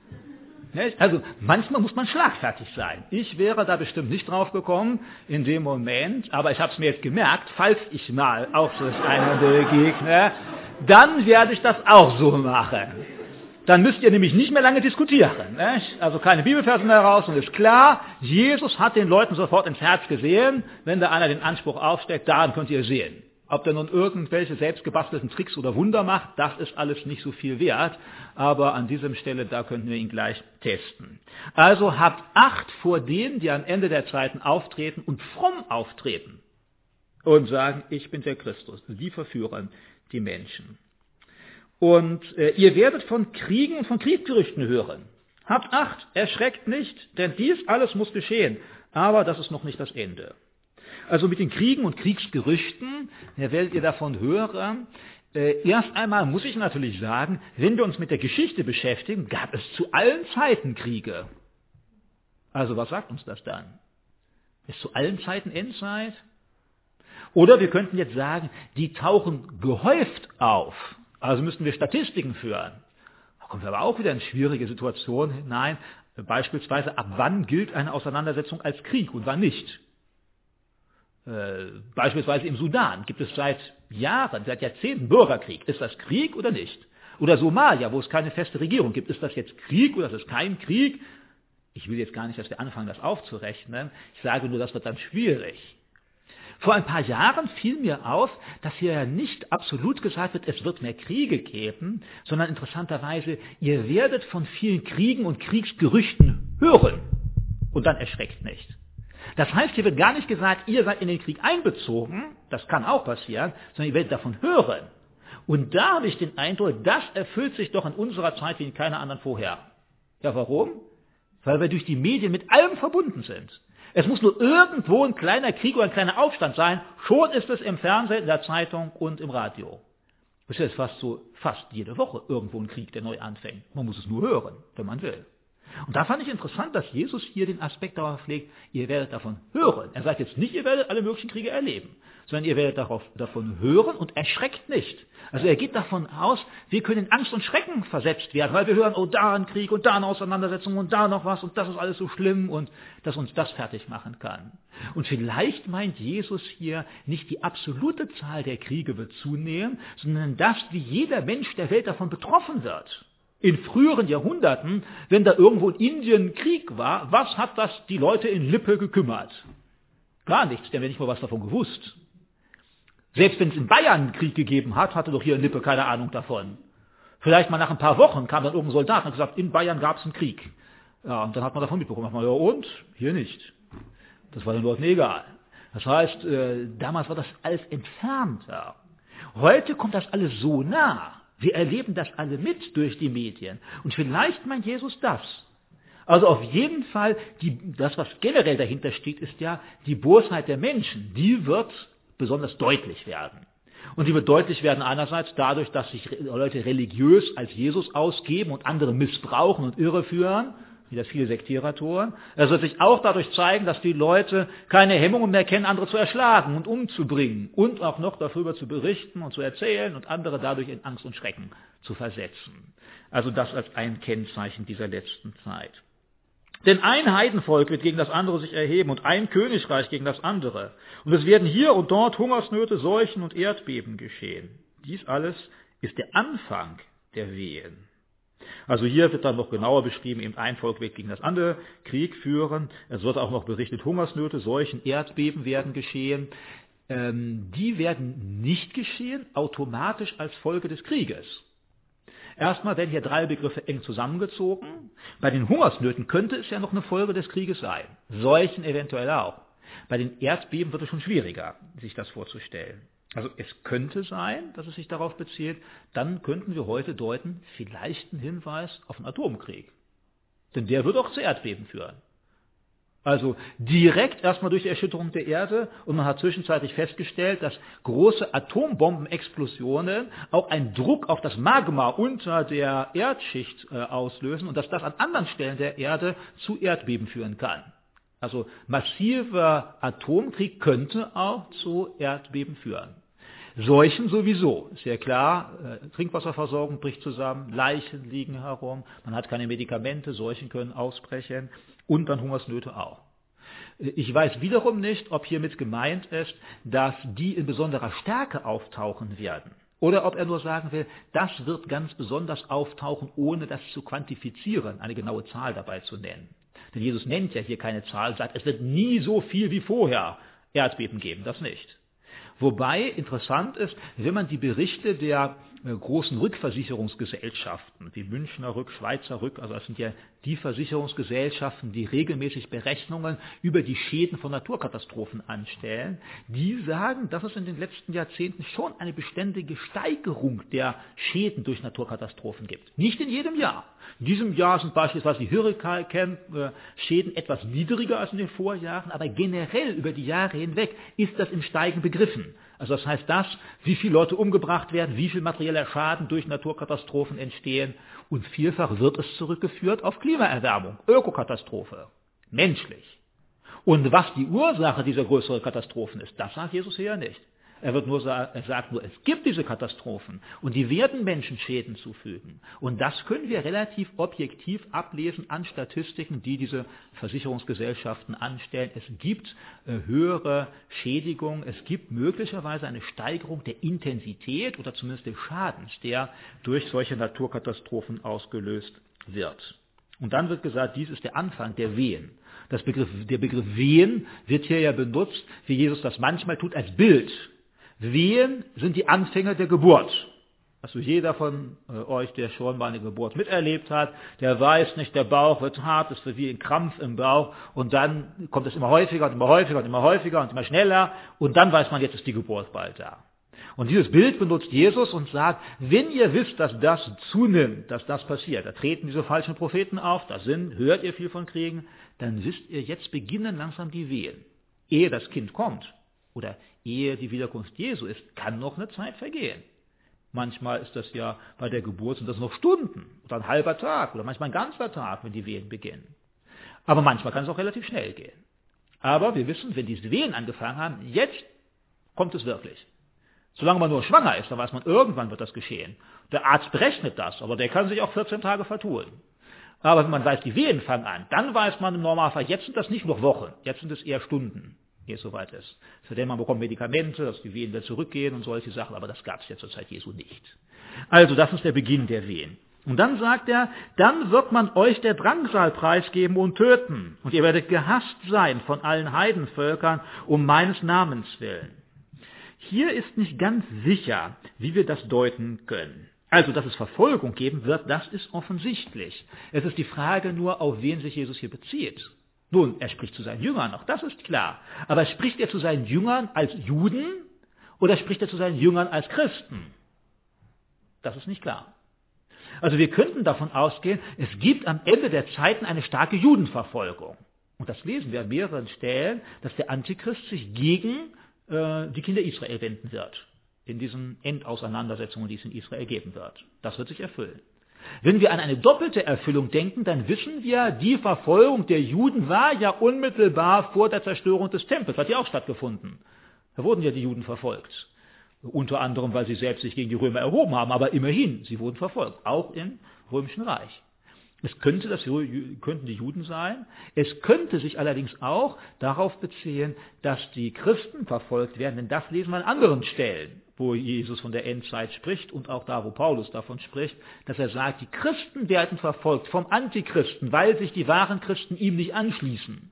Also manchmal muss man schlagfertig sein. Ich wäre da bestimmt nicht drauf gekommen in dem Moment, aber ich habe es mir jetzt gemerkt, falls ich mal auf solch einen begegne, dann werde ich das auch so machen. Dann müsst ihr nämlich nicht mehr lange diskutieren. Nicht? Also keine Bibelverse mehr raus und ist klar, Jesus hat den Leuten sofort ins Herz gesehen, wenn da einer den Anspruch aufsteckt, daran könnt ihr sehen. Ob der nun irgendwelche selbstgebastelten Tricks oder Wunder macht, das ist alles nicht so viel wert. Aber an dieser Stelle, da könnten wir ihn gleich testen. Also habt Acht vor denen, die am Ende der Zeiten auftreten und fromm auftreten und sagen, ich bin der Christus. Die verführen die Menschen. Und ihr werdet von Kriegen und von Kriegsgerüchten hören. Habt Acht, erschreckt nicht, denn dies alles muss geschehen. Aber das ist noch nicht das Ende. Also mit den Kriegen und Kriegsgerüchten werdet ihr davon hören. Erst einmal muss ich natürlich sagen, wenn wir uns mit der Geschichte beschäftigen, gab es zu allen Zeiten Kriege. Also was sagt uns das dann? Ist zu allen Zeiten Endzeit? Oder wir könnten jetzt sagen, die tauchen gehäuft auf. Also müssten wir Statistiken führen. Da kommen wir aber auch wieder in schwierige Situationen hinein. Beispielsweise, ab wann gilt eine Auseinandersetzung als Krieg und wann nicht? Beispielsweise im Sudan gibt es seit Jahren, seit Jahrzehnten Bürgerkrieg. Ist das Krieg oder nicht? Oder Somalia, wo es keine feste Regierung gibt. Ist das jetzt Krieg oder ist das kein Krieg? Ich will jetzt gar nicht, dass wir anfangen, das aufzurechnen. Ich sage nur, das wird dann schwierig. Vor ein paar Jahren fiel mir auf, dass hier ja nicht absolut gesagt wird, es wird mehr Kriege geben, sondern interessanterweise, ihr werdet von vielen Kriegen und Kriegsgerüchten hören. Und dann erschreckt nicht. Das heißt, hier wird gar nicht gesagt, ihr seid in den Krieg einbezogen, das kann auch passieren, sondern ihr werdet davon hören. Und da habe ich den Eindruck, das erfüllt sich doch in unserer Zeit wie in keiner anderen vorher. Ja, warum? Weil wir durch die Medien mit allem verbunden sind. Es muss nur irgendwo ein kleiner Krieg oder ein kleiner Aufstand sein, schon ist es im Fernsehen, in der Zeitung und im Radio. Es ist fast jede Woche irgendwo ein Krieg, der neu anfängt. Man muss es nur hören, wenn man will. Und da fand ich interessant, dass Jesus hier den Aspekt darauf legt, ihr werdet davon hören. Er sagt jetzt nicht, ihr werdet alle möglichen Kriege erleben, sondern ihr werdet davon hören und erschreckt nicht. Also er geht davon aus, wir können in Angst und Schrecken versetzt werden, weil wir hören, oh, da ein Krieg und da eine Auseinandersetzung und da noch was und das ist alles so schlimm und dass uns das fertig machen kann. Und vielleicht meint Jesus hier nicht die absolute Zahl der Kriege wird zunehmen, sondern das, wie jeder Mensch der Welt davon betroffen wird. In früheren Jahrhunderten, wenn da irgendwo in Indien Krieg war, was hat das die Leute in Lippe gekümmert? Gar nichts, denn wir nicht mal was davon gewusst. Selbst wenn es in Bayern einen Krieg gegeben hat, hatte doch hier in Lippe keine Ahnung davon. Vielleicht mal nach ein paar Wochen kam dann irgendein Soldat und hat gesagt, in Bayern gab es einen Krieg. Ja, und dann hat man davon mitbekommen. Ja, und? Hier nicht. Das war den Leuten egal. Das heißt, damals war das alles entfernt. Ja. Heute kommt das alles so nah. Wir erleben das alle mit durch die Medien. Und vielleicht meint Jesus das. Also auf jeden Fall, das, was generell dahinter steht, ist ja die Bosheit der Menschen. Die wird besonders deutlich werden. Und die wird deutlich werden einerseits dadurch, dass sich Leute religiös als Jesus ausgeben und andere missbrauchen und irreführen, wie das viele Sektierer tun. Es wird sich auch dadurch zeigen, dass die Leute keine Hemmungen mehr kennen, andere zu erschlagen und umzubringen und auch noch darüber zu berichten und zu erzählen und andere dadurch in Angst und Schrecken zu versetzen. Also das als ein Kennzeichen dieser letzten Zeit. Denn ein Heidenvolk wird gegen das andere sich erheben und ein Königreich gegen das andere. Und es werden hier und dort Hungersnöte, Seuchen und Erdbeben geschehen. Dies alles ist der Anfang der Wehen. Also hier wird dann noch genauer beschrieben, eben ein Volk wird gegen das andere Krieg führen. Es wird auch noch berichtet, Hungersnöte, Seuchen, Erdbeben werden geschehen. Die werden nicht geschehen automatisch als Folge des Krieges. Erstmal werden hier drei Begriffe eng zusammengezogen. Bei den Hungersnöten könnte es ja noch eine Folge des Krieges sein. Seuchen eventuell auch. Bei den Erdbeben wird es schon schwieriger, sich das vorzustellen. Also es könnte sein, dass es sich darauf bezieht, dann könnten wir heute deuten, vielleicht ein Hinweis auf einen Atomkrieg. Denn der wird auch zu Erdbeben führen. Also direkt erstmal durch die Erschütterung der Erde, und man hat zwischenzeitlich festgestellt, dass große Atombombenexplosionen auch einen Druck auf das Magma unter der Erdschicht auslösen und dass das an anderen Stellen der Erde zu Erdbeben führen kann. Also massiver Atomkrieg könnte auch zu Erdbeben führen. Seuchen sowieso, ist ja klar, Trinkwasserversorgung bricht zusammen, Leichen liegen herum, man hat keine Medikamente, Seuchen können ausbrechen und dann Hungersnöte auch. Ich weiß wiederum nicht, ob hiermit gemeint ist, dass die in besonderer Stärke auftauchen werden. Oder ob er nur sagen will, das wird ganz besonders auftauchen, ohne das zu quantifizieren, eine genaue Zahl dabei zu nennen. Denn Jesus nennt ja hier keine Zahl, sagt, es wird nie so viel wie vorher Erdbeben geben, das nicht. Wobei interessant ist, wenn man die Berichte der großen Rückversicherungsgesellschaften, wie Münchner Rück, Schweizer Rück, also das sind ja die Versicherungsgesellschaften, die regelmäßig Berechnungen über die Schäden von Naturkatastrophen anstellen, die sagen, dass es in den letzten Jahrzehnten schon eine beständige Steigerung der Schäden durch Naturkatastrophen gibt. Nicht in jedem Jahr. In diesem Jahr sind beispielsweise die Hurrikan-Schäden etwas niedriger als in den Vorjahren, aber generell über die Jahre hinweg ist das im Steigen begriffen. Also das heißt wie viele Leute umgebracht werden, wie viel materieller Schaden durch Naturkatastrophen entstehen und vielfach wird es zurückgeführt auf Klimaerwärmung, Ökokatastrophe, menschlich. Und was die Ursache dieser größeren Katastrophen ist, das sagt Jesus hier nicht. Er sagt nur, es gibt diese Katastrophen und die werden Menschen Schäden zufügen. Und das können wir relativ objektiv ablesen an Statistiken, die diese Versicherungsgesellschaften anstellen. Es gibt höhere Schädigungen, es gibt möglicherweise eine Steigerung der Intensität oder zumindest des Schadens, der durch solche Naturkatastrophen ausgelöst wird. Und dann wird gesagt, dies ist der Anfang der Wehen. Der Begriff Wehen wird hier ja benutzt, wie Jesus das manchmal tut, als Bild. Wehen sind die Anfänge der Geburt. Also jeder von euch, der schon mal eine Geburt miterlebt hat, der weiß nicht, der Bauch wird hart, es wird wie ein Krampf im Bauch und dann kommt es immer häufiger und immer häufiger und immer häufiger und immer schneller und dann weiß man, jetzt ist die Geburt bald da. Und dieses Bild benutzt Jesus und sagt, wenn ihr wisst, dass das zunimmt, dass das passiert, da treten diese falschen Propheten auf, hört ihr viel von Kriegen, dann wisst ihr, jetzt beginnen langsam die Wehen. Ehe das Kind kommt oder ehe die Wiederkunft Jesu ist, kann noch eine Zeit vergehen. Manchmal ist das ja bei der Geburt sind das noch Stunden oder ein halber Tag oder manchmal ein ganzer Tag, wenn die Wehen beginnen. Aber manchmal kann es auch relativ schnell gehen. Aber wir wissen, wenn diese Wehen angefangen haben, jetzt kommt es wirklich. Solange man nur schwanger ist, dann weiß man, irgendwann wird das geschehen. Der Arzt berechnet das, aber der kann sich auch 14 Tage vertun. Aber wenn man weiß, die Wehen fangen an, dann weiß man im Normalfall, jetzt sind das nicht noch Wochen, jetzt sind es eher Stunden, ehe es soweit ist. Denn man bekommt Medikamente, dass die Wehen wieder zurückgehen und solche Sachen, aber das gab es ja zur Zeit Jesu nicht. Also das ist der Beginn der Wehen. Und dann sagt er, dann wird man euch der Drangsal preisgeben und töten, und ihr werdet gehasst sein von allen Heidenvölkern um meines Namens willen. Hier ist nicht ganz sicher, wie wir das deuten können. Also, dass es Verfolgung geben wird, das ist offensichtlich. Es ist die Frage nur, auf wen sich Jesus hier bezieht. Nun, er spricht zu seinen Jüngern, auch das ist klar. Aber spricht er zu seinen Jüngern als Juden oder spricht er zu seinen Jüngern als Christen? Das ist nicht klar. Also wir könnten davon ausgehen, es gibt am Ende der Zeiten eine starke Judenverfolgung. Und das lesen wir an mehreren Stellen, dass der Antichrist sich gegen die Kinder Israel wenden wird. In diesen Endauseinandersetzungen, die es in Israel geben wird. Das wird sich erfüllen. Wenn wir an eine doppelte Erfüllung denken, dann wissen wir, die Verfolgung der Juden war ja unmittelbar vor der Zerstörung des Tempels, hat ja auch stattgefunden. Da wurden ja die Juden verfolgt. Unter anderem, weil sie selbst sich gegen die Römer erhoben haben, aber immerhin, sie wurden verfolgt, auch im Römischen Reich. Es könnten die Juden sein. Es könnte sich allerdings auch darauf beziehen, dass die Christen verfolgt werden, denn das lesen wir an anderen Stellen, wo Jesus von der Endzeit spricht und auch da, wo Paulus davon spricht, dass er sagt, die Christen werden verfolgt vom Antichristen, weil sich die wahren Christen ihm nicht anschließen.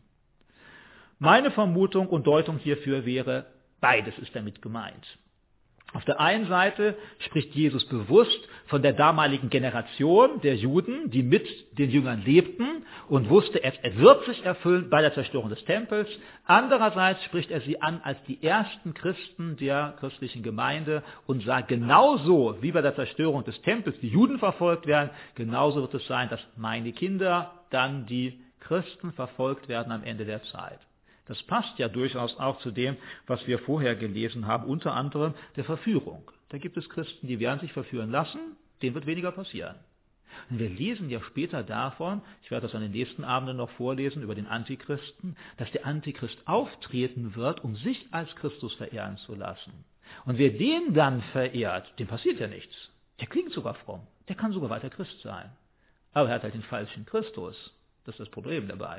Meine Vermutung und Deutung hierfür wäre, beides ist damit gemeint. Auf der einen Seite spricht Jesus bewusst von der damaligen Generation der Juden, die mit den Jüngern lebten und wusste, es wird sich erfüllen bei der Zerstörung des Tempels. Andererseits spricht er sie an als die ersten Christen der christlichen Gemeinde und sagt, genauso wie bei der Zerstörung des Tempels die Juden verfolgt werden, genauso wird es sein, dass meine Kinder, dann die Christen verfolgt werden am Ende der Zeit. Das passt ja durchaus auch zu dem, was wir vorher gelesen haben, unter anderem der Verführung. Da gibt es Christen, die werden sich verführen lassen, denen wird weniger passieren. Und wir lesen ja später davon, ich werde das an den nächsten Abenden noch vorlesen, über den Antichristen, dass der Antichrist auftreten wird, um sich als Christus verehren zu lassen. Und wer den dann verehrt, dem passiert ja nichts. Der klingt sogar fromm, der kann sogar weiter Christ sein. Aber er hat halt den falschen Christus. Das ist das Problem dabei.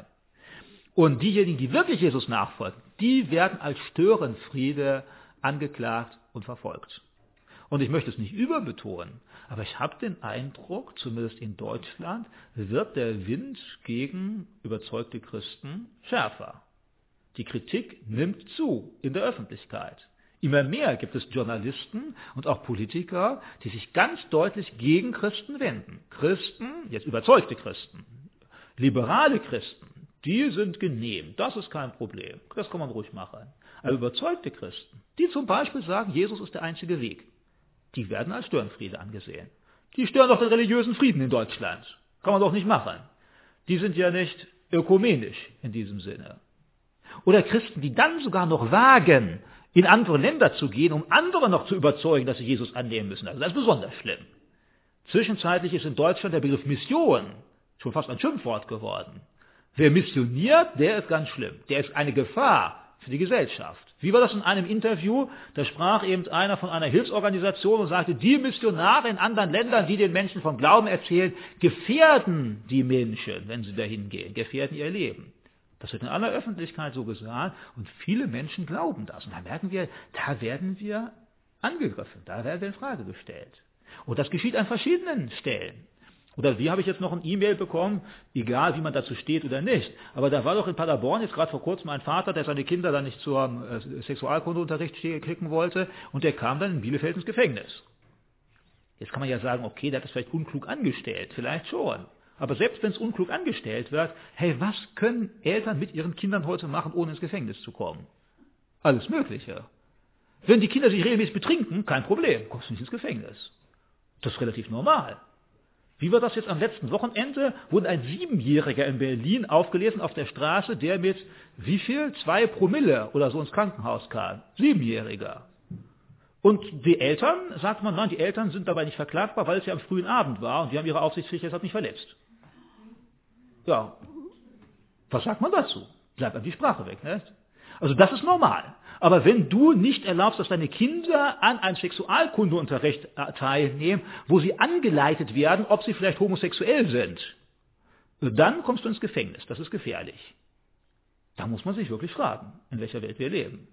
Und diejenigen, die wirklich Jesus nachfolgen, die werden als Störenfriede angeklagt und verfolgt. Und ich möchte es nicht überbetonen, aber ich habe den Eindruck, zumindest in Deutschland, wird der Wind gegen überzeugte Christen schärfer. Die Kritik nimmt zu in der Öffentlichkeit. Immer mehr gibt es Journalisten und auch Politiker, die sich ganz deutlich gegen Christen wenden. Christen, jetzt überzeugte Christen, liberale Christen, die sind genehm, das ist kein Problem, das kann man ruhig machen. Aber überzeugte Christen, die zum Beispiel sagen, Jesus ist der einzige Weg, die werden als Störenfriede angesehen. Die stören doch den religiösen Frieden in Deutschland. Kann man doch nicht machen. Die sind ja nicht ökumenisch in diesem Sinne. Oder Christen, die dann sogar noch wagen, in andere Länder zu gehen, um andere noch zu überzeugen, dass sie Jesus annehmen müssen. Also das ist besonders schlimm. Zwischenzeitlich ist in Deutschland der Begriff Mission schon fast ein Schimpfwort geworden. Wer missioniert, der ist ganz schlimm. Der ist eine Gefahr für die Gesellschaft. Wie war das in einem Interview? Da sprach eben einer von einer Hilfsorganisation und sagte, die Missionare in anderen Ländern, die den Menschen vom Glauben erzählen, gefährden die Menschen, wenn sie dahin gehen, gefährden ihr Leben. Das wird in aller Öffentlichkeit so gesagt und viele Menschen glauben das. Und da werden wir angegriffen, da werden wir in Frage gestellt. Und das geschieht an verschiedenen Stellen. Oder wie habe ich jetzt noch ein E-Mail bekommen, egal wie man dazu steht oder nicht. Aber da war doch in Paderborn jetzt gerade vor kurzem ein Vater, der seine Kinder dann nicht zum Sexualkundeunterricht schicken wollte und der kam dann in Bielefeld ins Gefängnis. Jetzt kann man ja sagen, okay, der hat das vielleicht unklug angestellt, vielleicht schon. Aber selbst wenn es unklug angestellt wird, hey, was können Eltern mit ihren Kindern heute machen, ohne ins Gefängnis zu kommen? Alles Mögliche. Wenn die Kinder sich regelmäßig betrinken, kein Problem, kommst du nicht ins Gefängnis. Das ist relativ normal. Wie war das jetzt am letzten Wochenende? Wurde ein 7-Jähriger in Berlin aufgelesen auf der Straße, der mit wie viel? 2 Promille oder so ins Krankenhaus kam. 7-Jähriger. Und die Eltern, sagt man, nein, die Eltern sind dabei nicht verklagbar, weil es ja am frühen Abend war und die haben ihre Aufsichtspflicht deshalb nicht verletzt. Ja, was sagt man dazu? Bleibt an die Sprache weg, nicht? Also das ist normal. Aber wenn du nicht erlaubst, dass deine Kinder an einem Sexualkundeunterricht teilnehmen, wo sie angeleitet werden, ob sie vielleicht homosexuell sind, dann kommst du ins Gefängnis. Das ist gefährlich. Da muss man sich wirklich fragen, in welcher Welt wir leben.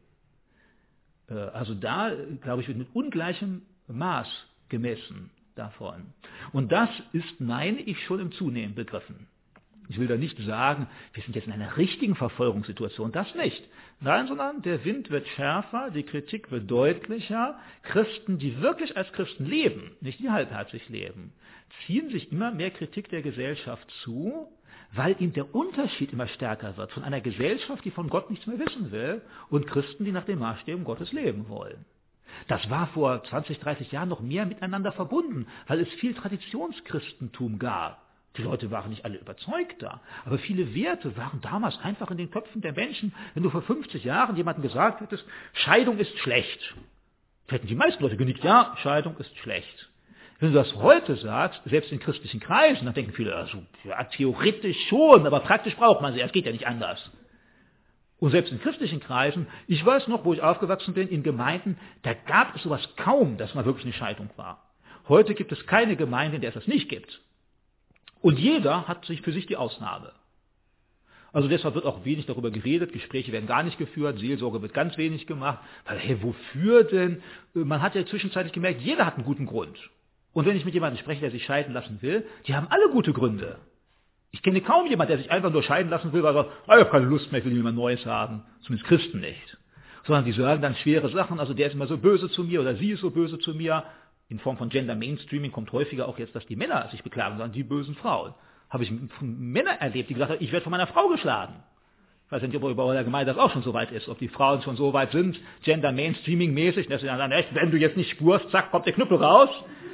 Also da, glaube ich, wird mit ungleichem Maß gemessen davon. Und das ist, meine ich, schon im Zunehmen begriffen. Ich will da nicht sagen, wir sind jetzt in einer richtigen Verfolgungssituation, das nicht. Nein, sondern der Wind wird schärfer, die Kritik wird deutlicher. Christen, die wirklich als Christen leben, nicht die halbherzig leben, ziehen sich immer mehr Kritik der Gesellschaft zu, weil ihnen der Unterschied immer stärker wird von einer Gesellschaft, die von Gott nichts mehr wissen will, und Christen, die nach den Maßstäben Gottes leben wollen. Das war vor 20, 30 Jahren noch mehr miteinander verbunden, weil es viel Traditionschristentum gab. Die Leute waren nicht alle überzeugter, aber viele Werte waren damals einfach in den Köpfen der Menschen. Wenn du vor 50 Jahren jemandem gesagt hättest, Scheidung ist schlecht, hätten die meisten Leute genickt, ja, Scheidung ist schlecht. Wenn du das heute sagst, selbst in christlichen Kreisen, dann denken viele, also, ja, theoretisch schon, aber praktisch braucht man sie, es geht ja nicht anders. Und selbst in christlichen Kreisen, ich weiß noch, wo ich aufgewachsen bin, in Gemeinden, da gab es sowas kaum, dass mal wirklich eine Scheidung war. Heute gibt es keine Gemeinde, in der es das nicht gibt. Und jeder hat sich für sich die Ausnahme. Also deshalb wird auch wenig darüber geredet, Gespräche werden gar nicht geführt, Seelsorge wird ganz wenig gemacht. Weil, hey, wofür denn? Man hat ja zwischenzeitlich gemerkt, jeder hat einen guten Grund. Und wenn ich mit jemandem spreche, der sich scheiden lassen will, die haben alle gute Gründe. Ich kenne kaum jemanden, der sich einfach nur scheiden lassen will, weil er sagt, ich habe keine Lust mehr, ich will jemand Neues haben. Zumindest Christen nicht. Sondern die sagen dann schwere Sachen, also der ist immer so böse zu mir oder sie ist so böse zu mir. In Form von Gender Mainstreaming kommt häufiger auch jetzt, dass die Männer sich beklagen, sondern die bösen Frauen. Habe ich von Männern erlebt, die gesagt haben, ich werde von meiner Frau geschlagen. Ich weiß nicht, ob bei eurer Gemeinde das auch schon so weit ist, ob die Frauen schon so weit sind, Gender Mainstreaming mäßig, dass sie dann sagen, echt, wenn du jetzt nicht spurst, zack, kommt der Knüppel raus.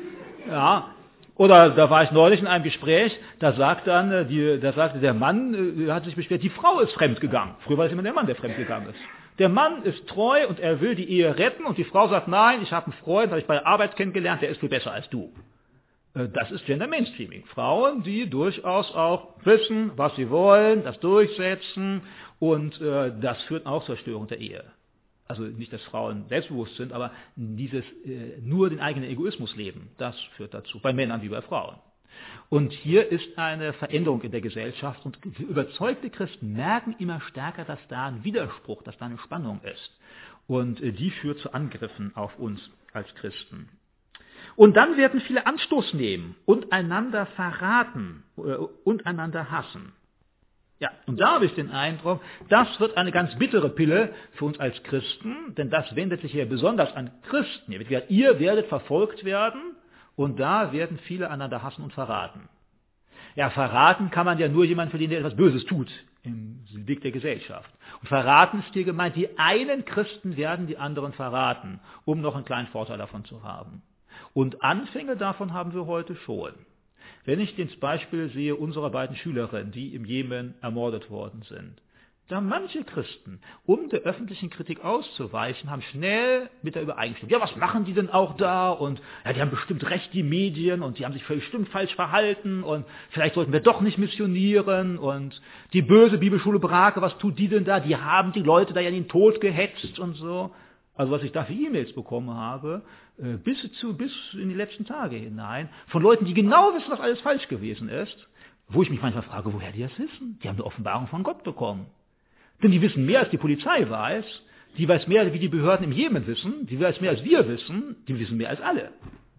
Ja. Oder da war ich neulich in einem Gespräch, da sagte der Mann, hat sich beschwert, die Frau ist fremdgegangen. Früher war es immer der Mann, der fremdgegangen ist. Der Mann ist treu und er will die Ehe retten und die Frau sagt, nein, ich habe einen Freund, habe ich bei der Arbeit kennengelernt, der ist viel besser als du. Das ist Gender Mainstreaming. Frauen, die durchaus auch wissen, was sie wollen, das durchsetzen und das führt auch zur Störung der Ehe. Also nicht, dass Frauen selbstbewusst sind, aber dieses nur den eigenen Egoismus leben, das führt dazu, bei Männern wie bei Frauen. Und hier ist eine Veränderung in der Gesellschaft und überzeugte Christen merken immer stärker, dass da ein Widerspruch, dass da eine Spannung ist. Und die führt zu Angriffen auf uns als Christen. Und dann werden viele Anstoß nehmen und einander verraten und einander hassen. Ja, und da habe ich den Eindruck, das wird eine ganz bittere Pille für uns als Christen, denn das wendet sich hier besonders an Christen. Ihr werdet verfolgt werden und da werden viele einander hassen und verraten. Ja, verraten kann man ja nur jemanden, für den der etwas Böses tut, im Blick der Gesellschaft. Und verraten ist hier gemeint, die einen Christen werden die anderen verraten, um noch einen kleinen Vorteil davon zu haben. Und Anfänge davon haben wir heute schon. Wenn ich das Beispiel sehe unserer beiden Schülerinnen, die im Jemen ermordet worden sind, da haben manche Christen, um der öffentlichen Kritik auszuweichen, haben schnell mit der Übereinstimmung, ja, was machen die denn auch da? Und ja, die haben bestimmt recht, die Medien, und die haben sich bestimmt falsch verhalten und vielleicht sollten wir doch nicht missionieren und die böse Bibelschule Brake, was tut die denn da? Die haben die Leute da ja in den Tod gehetzt und so. Also was ich da für E-Mails bekommen habe, bis in die letzten Tage hinein, von Leuten, die genau wissen, was alles falsch gewesen ist, wo ich mich manchmal frage, woher die das wissen? Die haben eine Offenbarung von Gott bekommen. Denn die wissen mehr, als die Polizei weiß, die weiß mehr, wie die Behörden im Jemen wissen, die weiß mehr, als wir wissen, die wissen mehr als alle.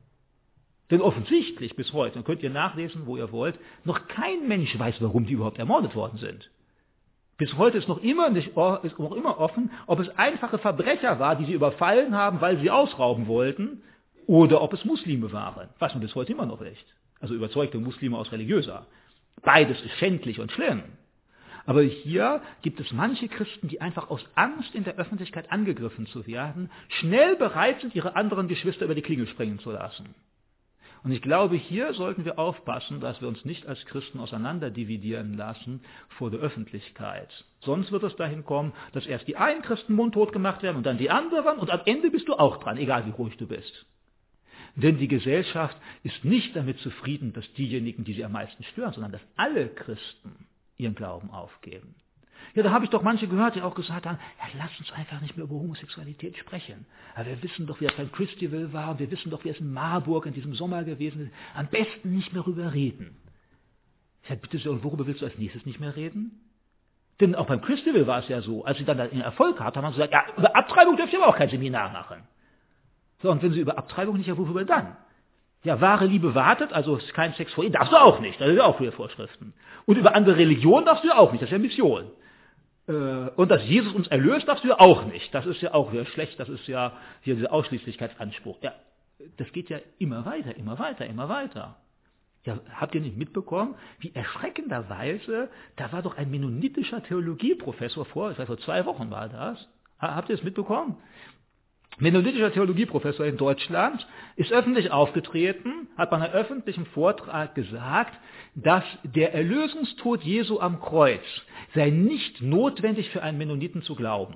Denn offensichtlich bis heute, und könnt ihr nachlesen, wo ihr wollt, noch kein Mensch weiß, warum die überhaupt ermordet worden sind. Bis heute ist noch immer offen, ob es einfache Verbrecher war, die sie überfallen haben, weil sie ausrauben wollten, oder ob es Muslime waren. Weiß man bis heute immer noch nicht. Also überzeugte Muslime aus religiöser. Beides ist schändlich und schlimm. Aber hier gibt es manche Christen, die einfach aus Angst, in der Öffentlichkeit angegriffen zu werden, schnell bereit sind, ihre anderen Geschwister über die Klinge springen zu lassen. Und ich glaube, hier sollten wir aufpassen, dass wir uns nicht als Christen auseinanderdividieren lassen vor der Öffentlichkeit. Sonst wird es dahin kommen, dass erst die einen Christen mundtot gemacht werden und dann die anderen und am Ende bist du auch dran, egal wie ruhig du bist. Denn die Gesellschaft ist nicht damit zufrieden, dass diejenigen, die sie am meisten stören, sondern dass alle Christen ihren Glauben aufgeben. Ja, da habe ich doch manche gehört, die auch gesagt haben, ja, lass uns einfach nicht mehr über Homosexualität sprechen. Aber wir wissen doch, wie es beim Christival war und wir wissen doch, wie es in Marburg in diesem Sommer gewesen ist. Am besten nicht mehr darüber reden. Ich sage, bitte sehr, und worüber willst du als nächstes nicht mehr reden? Denn auch beim Christival war es ja so, als sie dann einen Erfolg hatten, haben sie gesagt, ja, über Abtreibung dürft ihr aber auch kein Seminar machen. So, und wenn sie über Abtreibung nicht, ja, worüber dann? Ja, wahre Liebe wartet, also ist kein Sex vor Ehe, darfst du auch nicht, das sind ja auch wieder Vorschriften. Und über andere Religionen darfst du ja auch nicht, das ist ja Mission. Und dass Jesus uns erlöst, darfst du ja auch nicht, das ist ja auch wieder schlecht, das ist ja hier dieser Ausschließlichkeitsanspruch. Ja, das geht ja immer weiter, immer weiter, immer weiter. Ja, habt ihr nicht mitbekommen, wie erschreckenderweise, da war doch ein mennonitischer Theologieprofessor vor 2 Wochen war das. Habt ihr es mitbekommen? Mennonitischer Theologieprofessor in Deutschland ist öffentlich aufgetreten, hat bei einem öffentlichen Vortrag gesagt, dass der Erlösungstod Jesu am Kreuz sei nicht notwendig für einen Mennoniten zu glauben.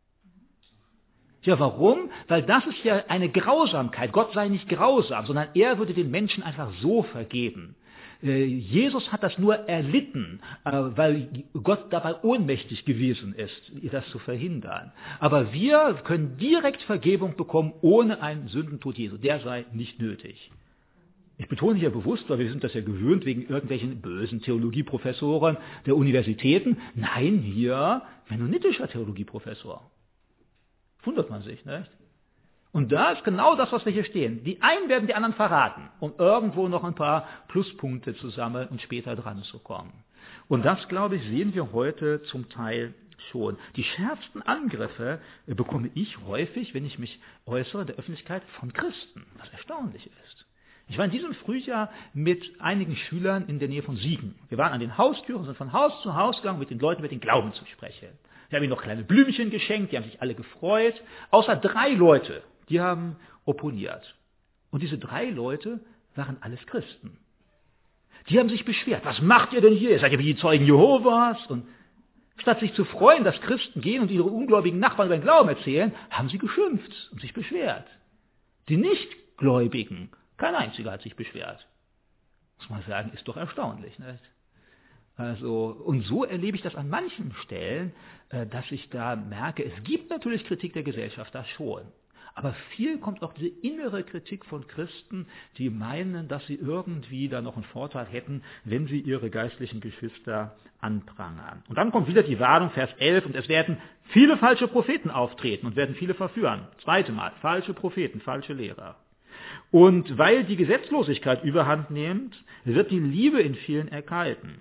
Ja, warum? Weil das ist ja eine Grausamkeit. Gott sei nicht grausam, sondern er würde den Menschen einfach so vergeben. Jesus hat das nur erlitten, weil Gott dabei ohnmächtig gewesen ist, das zu verhindern. Aber wir können direkt Vergebung bekommen ohne einen Sündentod Jesu. Der sei nicht nötig. Ich betone hier bewusst, weil wir sind das ja gewöhnt wegen irgendwelchen bösen Theologieprofessoren der Universitäten. Nein, hier mennonitischer Theologieprofessor. Wundert man sich, nicht? Und da ist genau das, was wir hier stehen. Die einen werden die anderen verraten, um irgendwo noch ein paar Pluspunkte zu sammeln und später dran zu kommen. Und das, glaube ich, sehen wir heute zum Teil schon. Die schärfsten Angriffe bekomme ich häufig, wenn ich mich äußere, der Öffentlichkeit von Christen, was erstaunlich ist. Ich war in diesem Frühjahr mit einigen Schülern in der Nähe von Siegen. Wir waren an den Haustüren, sind von Haus zu Haus gegangen, mit den Leuten über den Glauben zu sprechen. Wir haben ihnen noch kleine Blümchen geschenkt, die haben sich alle gefreut. Außer 3 Leute, die haben opponiert. Und diese 3 Leute waren alles Christen. Die haben sich beschwert. Was macht ihr denn hier? Ihr seid ja wie die Zeugen Jehovas. Und statt sich zu freuen, dass Christen gehen und ihre ungläubigen Nachbarn über den Glauben erzählen, haben sie geschimpft und sich beschwert. Die Nichtgläubigen, kein einziger hat sich beschwert. Muss man sagen, ist doch erstaunlich, nicht? Also, und so erlebe ich das an manchen Stellen, dass ich da merke, es gibt natürlich Kritik der Gesellschaft, das schon. Aber viel kommt auch diese innere Kritik von Christen, die meinen, dass sie irgendwie da noch einen Vorteil hätten, wenn sie ihre geistlichen Geschwister anprangern. Und dann kommt wieder die Warnung, Vers 11, und es werden viele falsche Propheten auftreten und werden viele verführen. 2. Mal, falsche Propheten, falsche Lehrer. Und weil die Gesetzlosigkeit überhand nimmt, wird die Liebe in vielen erkalten.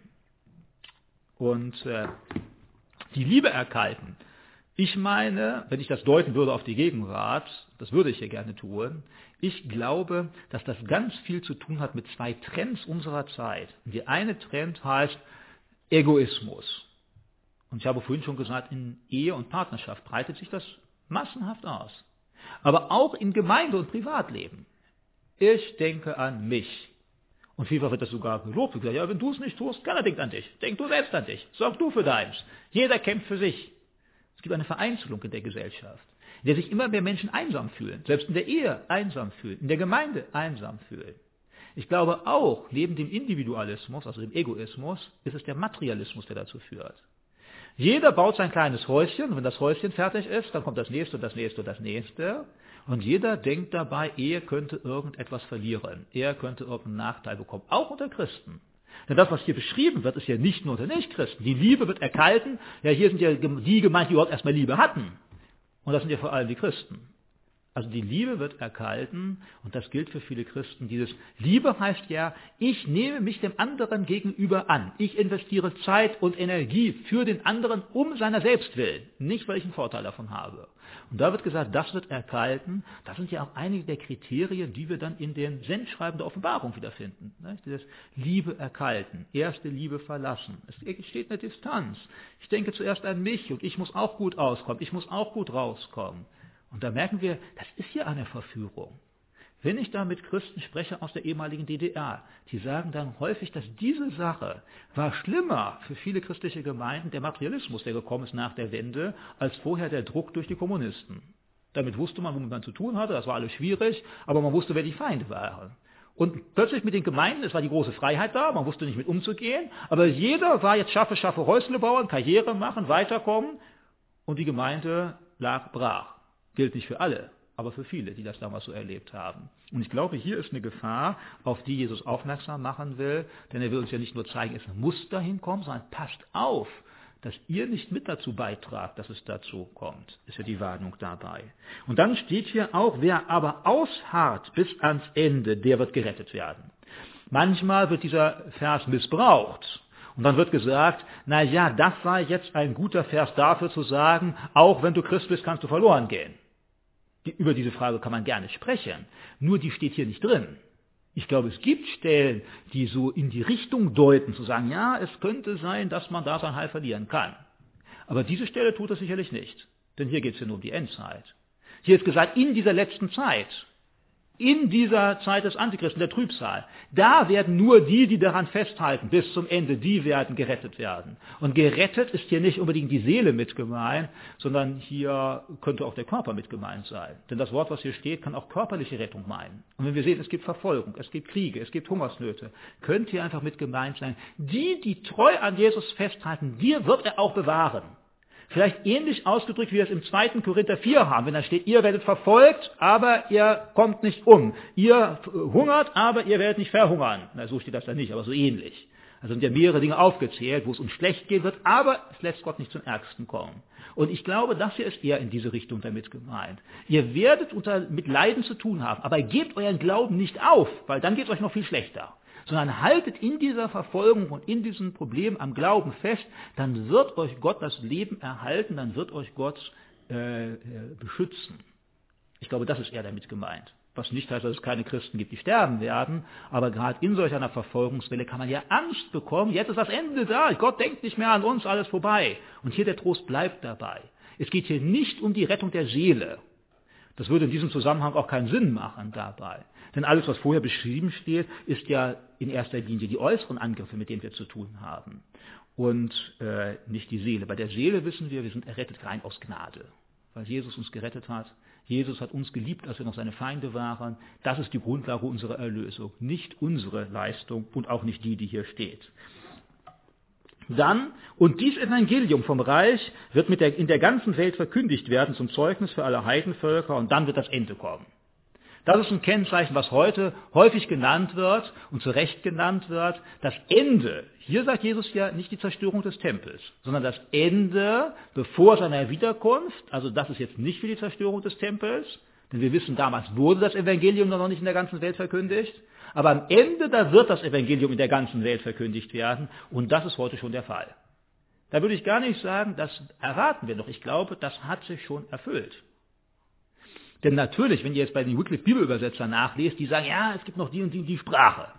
Und die Liebe erkalten. Ich meine, wenn ich das deuten würde auf die Gegenwart, das würde ich hier gerne tun, ich glaube, dass das ganz viel zu tun hat mit 2 Trends unserer Zeit. Und der eine Trend heißt Egoismus. Und ich habe vorhin schon gesagt, in Ehe und Partnerschaft breitet sich das massenhaft aus. Aber auch in Gemeinde und Privatleben. Ich denke an mich. Und vielfach wird das sogar gelobt. Und gesagt, ja, wenn du es nicht tust, keiner denkt an dich. Denk du selbst an dich. Sorg du für deins. Jeder kämpft für sich. Es gibt eine Vereinzelung in der Gesellschaft, in der sich immer mehr Menschen einsam fühlen. Selbst in der Ehe einsam fühlen. In der Gemeinde einsam fühlen. Ich glaube auch, neben dem Individualismus, also dem Egoismus, ist es der Materialismus, der dazu führt. Jeder baut sein kleines Häuschen. Und wenn das Häuschen fertig ist, dann kommt das nächste und das nächste und das nächste. Und jeder denkt dabei, er könnte irgendetwas verlieren. Er könnte irgendeinen Nachteil bekommen. Auch unter Christen. Denn das, was hier beschrieben wird, ist ja nicht nur unter Nichtchristen. Die Liebe wird erkalten. Ja, hier sind ja die gemeint, die überhaupt erstmal Liebe hatten. Und das sind ja vor allem die Christen. Also die Liebe wird erkalten, und das gilt für viele Christen. Dieses Liebe heißt ja, ich nehme mich dem anderen gegenüber an. Ich investiere Zeit und Energie für den anderen um seiner selbst willen. Nicht, weil ich einen Vorteil davon habe. Und da wird gesagt, das wird erkalten. Das sind ja auch einige der Kriterien, die wir dann in den Sendschreiben der Offenbarung wiederfinden. Dieses Liebe erkalten, erste Liebe verlassen. Es steht eine Distanz. Ich denke zuerst an mich und ich muss auch gut auskommen. Ich muss auch gut rauskommen. Und da merken wir, das ist hier eine Verführung. Wenn ich da mit Christen spreche aus der ehemaligen DDR, die sagen dann häufig, dass diese Sache war schlimmer für viele christliche Gemeinden, der Materialismus, der gekommen ist nach der Wende, als vorher der Druck durch die Kommunisten. Damit wusste man, womit man zu tun hatte, das war alles schwierig, aber man wusste, wer die Feinde waren. Und plötzlich mit den Gemeinden, es war die große Freiheit da, man wusste nicht mit umzugehen, aber jeder war jetzt schaffe Häusle bauen, Karriere machen, weiterkommen, und die Gemeinde lag brach. Gilt nicht für alle, aber für viele, die das damals so erlebt haben. Und ich glaube, hier ist eine Gefahr, auf die Jesus aufmerksam machen will, denn er will uns ja nicht nur zeigen, es muss dahin kommen, sondern passt auf, dass ihr nicht mit dazu beitragt, dass es dazu kommt, ist ja die Warnung dabei. Und dann steht hier auch, wer aber ausharrt bis ans Ende, der wird gerettet werden. Manchmal wird dieser Vers missbraucht. Und dann wird gesagt, na ja, das sei jetzt ein guter Vers dafür zu sagen, auch wenn du Christ bist, kannst du verloren gehen. Über diese Frage kann man gerne sprechen, nur die steht hier nicht drin. Ich glaube, es gibt Stellen, die so in die Richtung deuten, zu sagen, ja, es könnte sein, dass man da sein Heil verlieren kann. Aber diese Stelle tut es sicherlich nicht, denn hier geht es ja nur um die Endzeit. Hier ist gesagt, in dieser letzten Zeit, in dieser Zeit des Antichristen, der Trübsal, da werden nur die daran festhalten, bis zum Ende, die werden gerettet werden. Und gerettet ist hier nicht unbedingt die Seele mit gemeint, sondern hier könnte auch der Körper mit gemeint sein. Denn das Wort, was hier steht, kann auch körperliche Rettung meinen. Und wenn wir sehen, es gibt Verfolgung, es gibt Kriege, es gibt Hungersnöte, könnte hier einfach mit gemeint sein, die treu an Jesus festhalten, die wird er auch bewahren. Vielleicht ähnlich ausgedrückt, wie wir es im 2. Korinther 4 haben, wenn da steht, ihr werdet verfolgt, aber ihr kommt nicht um. Ihr hungert, aber ihr werdet nicht verhungern. Na, so steht das da nicht, aber so ähnlich. Also sind ja mehrere Dinge aufgezählt, wo es uns schlecht gehen wird, aber es lässt Gott nicht zum Ärgsten kommen. Und ich glaube, das hier ist eher in diese Richtung damit gemeint. Ihr werdet mit Leiden zu tun haben, aber gebt euren Glauben nicht auf, weil dann geht es euch noch viel schlechter. Sondern haltet in dieser Verfolgung und in diesem Problem am Glauben fest, dann wird euch Gott das Leben erhalten, dann wird euch Gott beschützen. Ich glaube, das ist eher damit gemeint. Was nicht heißt, dass es keine Christen gibt, die sterben werden, aber gerade in solch einer Verfolgungswelle kann man ja Angst bekommen, jetzt ist das Ende da, Gott denkt nicht mehr an uns, alles vorbei. Und hier der Trost bleibt dabei. Es geht hier nicht um die Rettung der Seele. Das würde in diesem Zusammenhang auch keinen Sinn machen dabei. Denn alles, was vorher beschrieben steht, ist ja in erster Linie die äußeren Angriffe, mit denen wir zu tun haben. Und nicht die Seele. Bei der Seele wissen wir sind errettet rein aus Gnade. Weil Jesus uns gerettet hat. Jesus hat uns geliebt, als wir noch seine Feinde waren. Das ist die Grundlage unserer Erlösung. Nicht unsere Leistung und auch nicht die hier steht. Dann, und dies Evangelium vom Reich wird in der ganzen Welt verkündigt werden zum Zeugnis für alle Heidenvölker und dann wird das Ende kommen. Das ist ein Kennzeichen, was heute häufig genannt wird und zu Recht genannt wird. Das Ende, hier sagt Jesus ja nicht die Zerstörung des Tempels, sondern das Ende bevor seiner Wiederkunft, also das ist jetzt nicht für die Zerstörung des Tempels, denn wir wissen, damals wurde das Evangelium noch nicht in der ganzen Welt verkündigt, aber am Ende, da wird das Evangelium in der ganzen Welt verkündigt werden und das ist heute schon der Fall. Da würde ich gar nicht sagen, das erwarten wir noch. Ich glaube, das hat sich schon erfüllt. Denn natürlich, wenn ihr jetzt bei den Wycliffe Bibelübersetzern nachlest, die sagen, ja, es gibt noch die und die Sprache.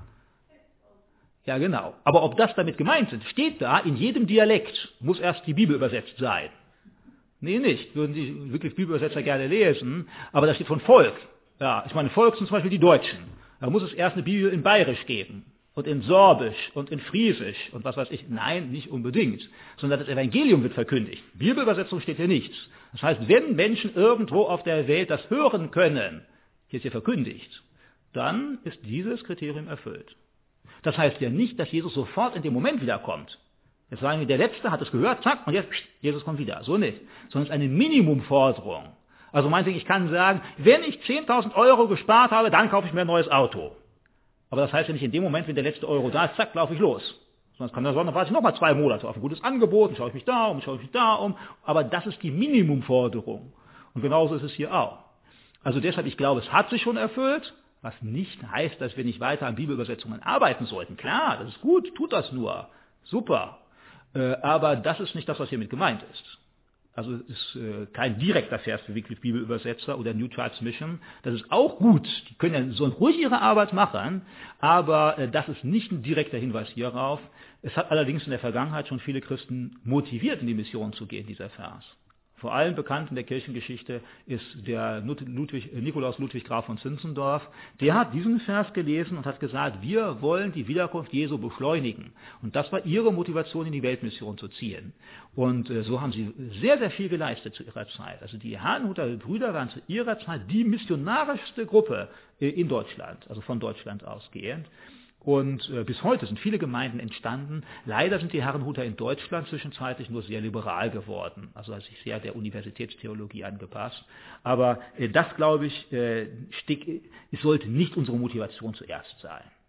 Ja, genau. Aber ob das damit gemeint ist, steht da, in jedem Dialekt muss erst die Bibel übersetzt sein. Nee, nicht. Würden die Wycliffe Bibelübersetzer gerne lesen, aber da steht von Volk. Ja, ich meine, Volk sind zum Beispiel die Deutschen. Da muss es erst eine Bibel in Bayerisch geben. Und in Sorbisch und in Friesisch und was weiß ich. Nein, nicht unbedingt. Sondern das Evangelium wird verkündigt. Bibelübersetzung steht hier nichts. Das heißt, wenn Menschen irgendwo auf der Welt das hören können, hier ist hier verkündigt, dann ist dieses Kriterium erfüllt. Das heißt ja nicht, dass Jesus sofort in dem Moment wiederkommt. Jetzt sagen wir, der Letzte hat es gehört, zack, und jetzt, Jesus kommt wieder. So nicht. Sondern es ist eine Minimumforderung. Also meinetwegen, ich kann sagen, wenn ich 10.000 Euro gespart habe, dann kaufe ich mir ein neues Auto. Aber das heißt ja nicht in dem Moment, wenn der letzte Euro da ist, zack, laufe ich los. Sonst kann der Sonne, warte ich nochmal 2 Monate auf ein gutes Angebot, dann schaue ich mich da um. Aber das ist die Minimumforderung. Und genauso ist es hier auch. Also deshalb, ich glaube, es hat sich schon erfüllt, was nicht heißt, dass wir nicht weiter an Bibelübersetzungen arbeiten sollten. Klar, das ist gut, tut das nur. Super. Aber das ist nicht das, was hiermit gemeint ist. Also es ist kein direkter Vers für Wycliffe Bibelübersetzer oder New Tribes Mission. Das ist auch gut. Die können ja so ruhig ihre Arbeit machen, aber das ist nicht ein direkter Hinweis hierauf. Es hat allerdings in der Vergangenheit schon viele Christen motiviert, in die Mission zu gehen, dieser Vers. Vor allem bekannt in der Kirchengeschichte ist der Nikolaus Ludwig Graf von Zinzendorf. Der hat diesen Vers gelesen und hat gesagt, wir wollen die Wiederkunft Jesu beschleunigen. Und das war ihre Motivation, in die Weltmission zu ziehen. Und so haben sie sehr, sehr viel geleistet zu ihrer Zeit. Also die Herrnhuter Brüder waren zu ihrer Zeit die missionarischste Gruppe in Deutschland, also von Deutschland ausgehend. Und bis heute sind viele Gemeinden entstanden. Leider sind die Herrnhuter in Deutschland zwischenzeitlich nur sehr liberal geworden, also hat sich sehr der Universitätstheologie angepasst. Aber das, glaube ich, es sollte nicht unsere Motivation zuerst sein.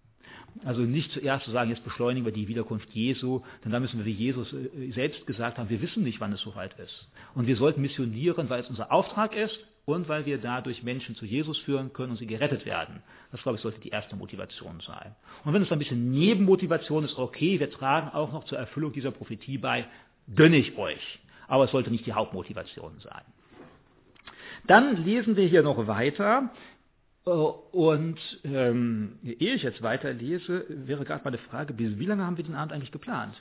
Also nicht zuerst zu sagen, jetzt beschleunigen wir die Wiederkunft Jesu, denn da müssen wir, wie Jesus selbst gesagt haben, wir wissen nicht, wann es soweit ist. Und wir sollten missionieren, weil es unser Auftrag ist und weil wir dadurch Menschen zu Jesus führen können und sie gerettet werden. Das, glaube ich, sollte die erste Motivation sein. Und wenn es ein bisschen Nebenmotivation ist, okay, wir tragen auch noch zur Erfüllung dieser Prophetie bei, gönne ich euch. Aber es sollte nicht die Hauptmotivation sein. Dann lesen wir hier noch weiter. Und ehe ich jetzt weiterlese, wäre gerade mal eine Frage, wie lange haben wir den Abend eigentlich geplant?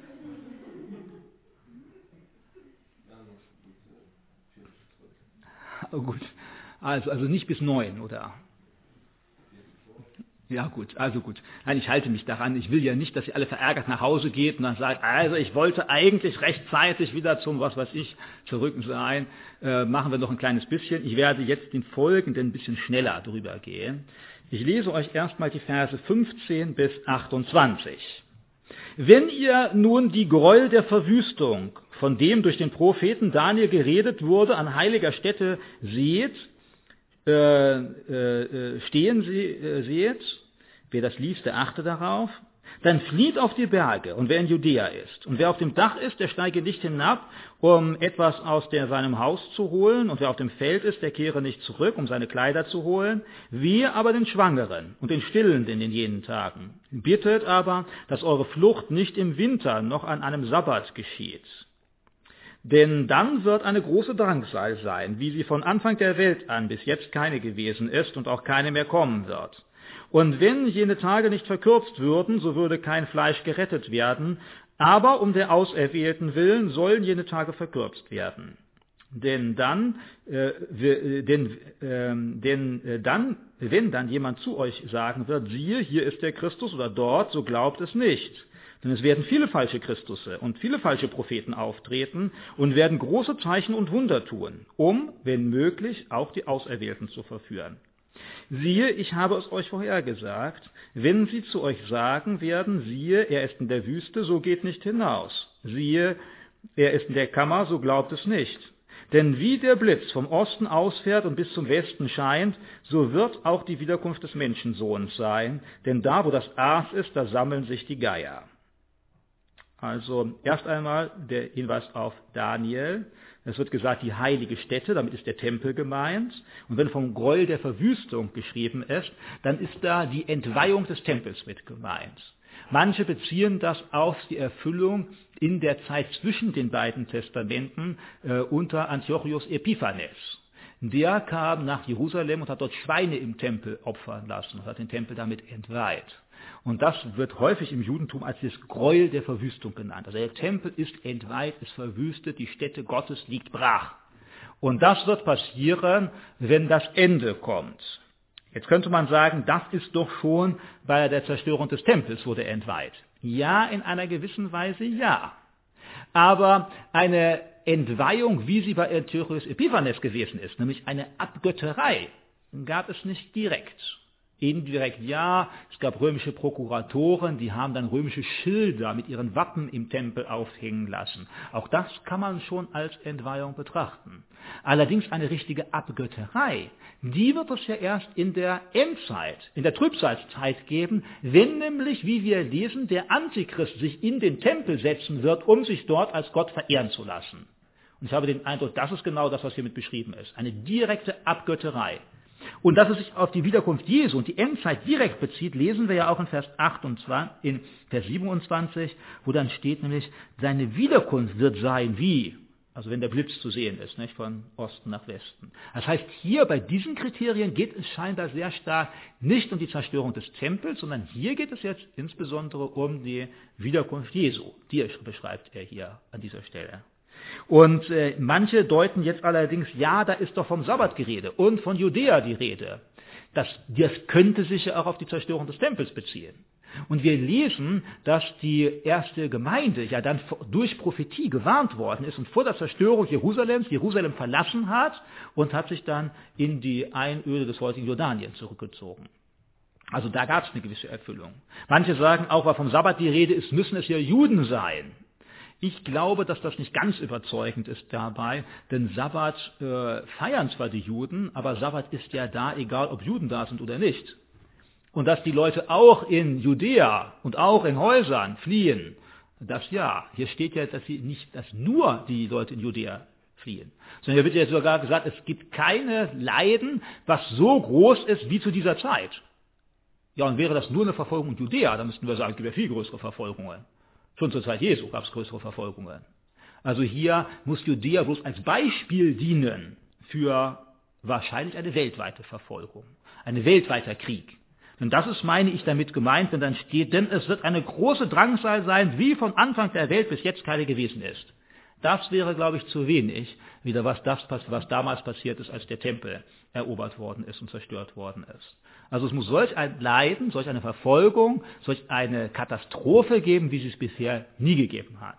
Oh, gut, also nicht bis 9, oder? Ja gut, also gut. Nein, ich halte mich daran. Ich will ja nicht, dass ihr alle verärgert nach Hause geht und dann sagt, also ich wollte eigentlich rechtzeitig wieder zum, was weiß ich, zurück sein. Machen wir noch ein kleines bisschen. Ich werde jetzt den Folgenden ein bisschen schneller drüber gehen. Ich lese euch erstmal die Verse 15 bis 28. Wenn ihr nun die Gräuel der Verwüstung, von dem durch den Propheten Daniel geredet wurde, an heiliger Stätte seht, seht, wer das liest, der achte darauf, dann flieht auf die Berge, und wer in Judäa ist. Und wer auf dem Dach ist, der steige nicht hinab, um etwas aus seinem Haus zu holen, und wer auf dem Feld ist, der kehre nicht zurück, um seine Kleider zu holen. Wir aber den Schwangeren und den Stillenden in jenen Tagen. Bittet aber, dass eure Flucht nicht im Winter noch an einem Sabbat geschieht. Denn dann wird eine große Drangsal sein, wie sie von Anfang der Welt an bis jetzt keine gewesen ist und auch keine mehr kommen wird. Und wenn jene Tage nicht verkürzt würden, so würde kein Fleisch gerettet werden, aber um der Auserwählten willen sollen jene Tage verkürzt werden. Wenn dann jemand zu euch sagen wird, siehe, hier ist der Christus oder dort, so glaubt es nicht. Denn es werden viele falsche Christusse und viele falsche Propheten auftreten und werden große Zeichen und Wunder tun, um, wenn möglich, auch die Auserwählten zu verführen. Siehe, ich habe es euch vorhergesagt, wenn sie zu euch sagen werden, siehe, er ist in der Wüste, so geht nicht hinaus. Siehe, er ist in der Kammer, so glaubt es nicht. Denn wie der Blitz vom Osten ausfährt und bis zum Westen scheint, so wird auch die Wiederkunft des Menschensohns sein. Denn da, wo das Aas ist, da sammeln sich die Geier. Also erst einmal der Hinweis auf Daniel. Es wird gesagt, die heilige Stätte, damit ist der Tempel gemeint. Und wenn vom Gräuel der Verwüstung geschrieben ist, dann ist da die Entweihung des Tempels mit gemeint. Manche beziehen das auf die Erfüllung in der Zeit zwischen den beiden Testamenten unter Antiochus Epiphanes. Der kam nach Jerusalem und hat dort Schweine im Tempel opfern lassen und hat den Tempel damit entweiht. Und das wird häufig im Judentum als das Gräuel der Verwüstung genannt. Also der Tempel ist entweiht, ist verwüstet, die Stätte Gottes liegt brach. Und das wird passieren, wenn das Ende kommt. Jetzt könnte man sagen, das ist doch schon bei der Zerstörung des Tempels wurde entweiht. Ja, in einer gewissen Weise ja. Aber eine Entweihung, wie sie bei Antiochus Epiphanes gewesen ist, nämlich eine Abgötterei, gab es nicht direkt. Indirekt ja, es gab römische Prokuratoren, die haben dann römische Schilder mit ihren Wappen im Tempel aufhängen lassen. Auch das kann man schon als Entweihung betrachten. Allerdings eine richtige Abgötterei, die wird es ja erst in der Endzeit, in der Trübsalzeit geben, wenn nämlich, wie wir lesen, der Antichrist sich in den Tempel setzen wird, um sich dort als Gott verehren zu lassen. Und ich habe den Eindruck, das ist genau das, was hiermit beschrieben ist. Eine direkte Abgötterei. Und dass es sich auf die Wiederkunft Jesu und die Endzeit direkt bezieht, lesen wir ja auch in Vers 27, wo dann steht nämlich, seine Wiederkunft wird sein wie, also wenn der Blitz zu sehen ist, nicht, von Osten nach Westen. Das heißt, hier bei diesen Kriterien geht es scheinbar sehr stark nicht um die Zerstörung des Tempels, sondern hier geht es jetzt insbesondere um die Wiederkunft Jesu. Die beschreibt er hier an dieser Stelle. Und manche deuten jetzt allerdings, ja, da ist doch vom Sabbat die Rede und von Judäa die Rede. Das könnte sich ja auch auf die Zerstörung des Tempels beziehen. Und wir lesen, dass die erste Gemeinde ja dann durch Prophetie gewarnt worden ist und vor der Zerstörung Jerusalems Jerusalem verlassen hat und hat sich dann in die Einöde des heutigen Jordanien zurückgezogen. Also da gab es eine gewisse Erfüllung. Manche sagen auch, weil vom Sabbat die Rede ist, müssen es ja Juden sein. Ich glaube, dass das nicht ganz überzeugend ist dabei, denn Sabbat feiern zwar die Juden, aber Sabbat ist ja da, egal ob Juden da sind oder nicht. und dass die Leute auch in Judäa und auch in Häusern fliehen, das ja. Hier steht ja, dass nur die Leute in Judäa fliehen, sondern hier wird ja sogar gesagt, es gibt keine Leiden, was so groß ist wie zu dieser Zeit. Ja, und wäre das nur eine Verfolgung in Judäa, dann müssten wir sagen, es gibt ja viel größere Verfolgungen. Schon zur Zeit Jesu gab es größere Verfolgungen. Also hier muss Judäa bloß als Beispiel dienen für wahrscheinlich eine weltweite Verfolgung, ein weltweiter Krieg. Und das ist, meine ich, damit gemeint, wenn dann steht, denn es wird eine große Drangsal sein, wie von Anfang der Welt bis jetzt keine gewesen ist. Das wäre, glaube ich, zu wenig, wieder was damals passiert ist, als der Tempel erobert worden ist und zerstört worden ist. Also es muss solch ein Leiden, solch eine Verfolgung, solch eine Katastrophe geben, wie sie es bisher nie gegeben hat.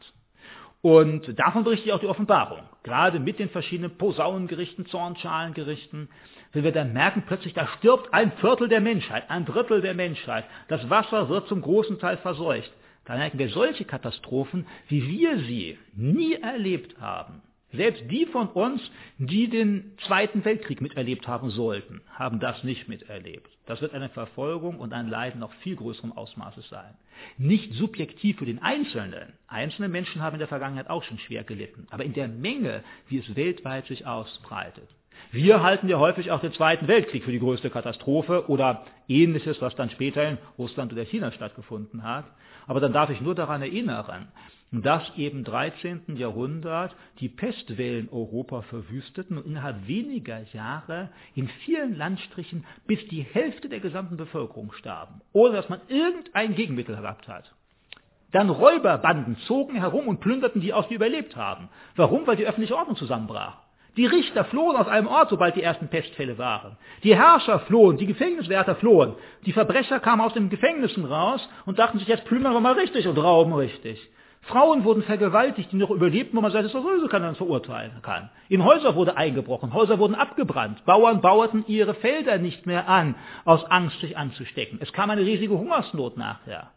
Und davon berichtet auch die Offenbarung, gerade mit den verschiedenen Posaunengerichten, Zornschalengerichten. Wenn wir dann merken, plötzlich da stirbt ein Viertel der Menschheit, ein Drittel der Menschheit, das Wasser wird zum großen Teil verseucht, dann merken wir solche Katastrophen, wie wir sie nie erlebt haben. Selbst die von uns, die den Zweiten Weltkrieg miterlebt haben sollten, haben das nicht miterlebt. Das wird eine Verfolgung und ein Leiden noch viel größerem Ausmaßes sein. Nicht subjektiv für den Einzelnen. Einzelne Menschen haben in der Vergangenheit auch schon schwer gelitten. Aber in der Menge, wie es weltweit sich ausbreitet. Wir halten ja häufig auch den Zweiten Weltkrieg für die größte Katastrophe oder Ähnliches, was dann später in Russland oder China stattgefunden hat. Aber dann darf ich nur daran erinnern, dass eben im 13. Jahrhundert die Pestwellen Europa verwüsteten und innerhalb weniger Jahre in vielen Landstrichen bis die Hälfte der gesamten Bevölkerung starben, ohne dass man irgendein Gegenmittel gehabt hat. Dann Räuberbanden zogen herum und plünderten die aus, die überlebt haben. Warum? Weil die öffentliche Ordnung zusammenbrach. Die Richter flohen aus einem Ort, sobald die ersten Pestfälle waren. Die Herrscher flohen, die Gefängniswärter flohen. Die Verbrecher kamen aus den Gefängnissen raus und dachten sich, jetzt plündern wir mal richtig und rauben richtig. Frauen wurden vergewaltigt, die noch überlebten, wo man sagt, das ist doch sowieso keiner verurteilen kann. In Häuser wurde eingebrochen, Häuser wurden abgebrannt. Bauern bauerten ihre Felder nicht mehr an, aus Angst, sich anzustecken. Es kam eine riesige Hungersnot nachher.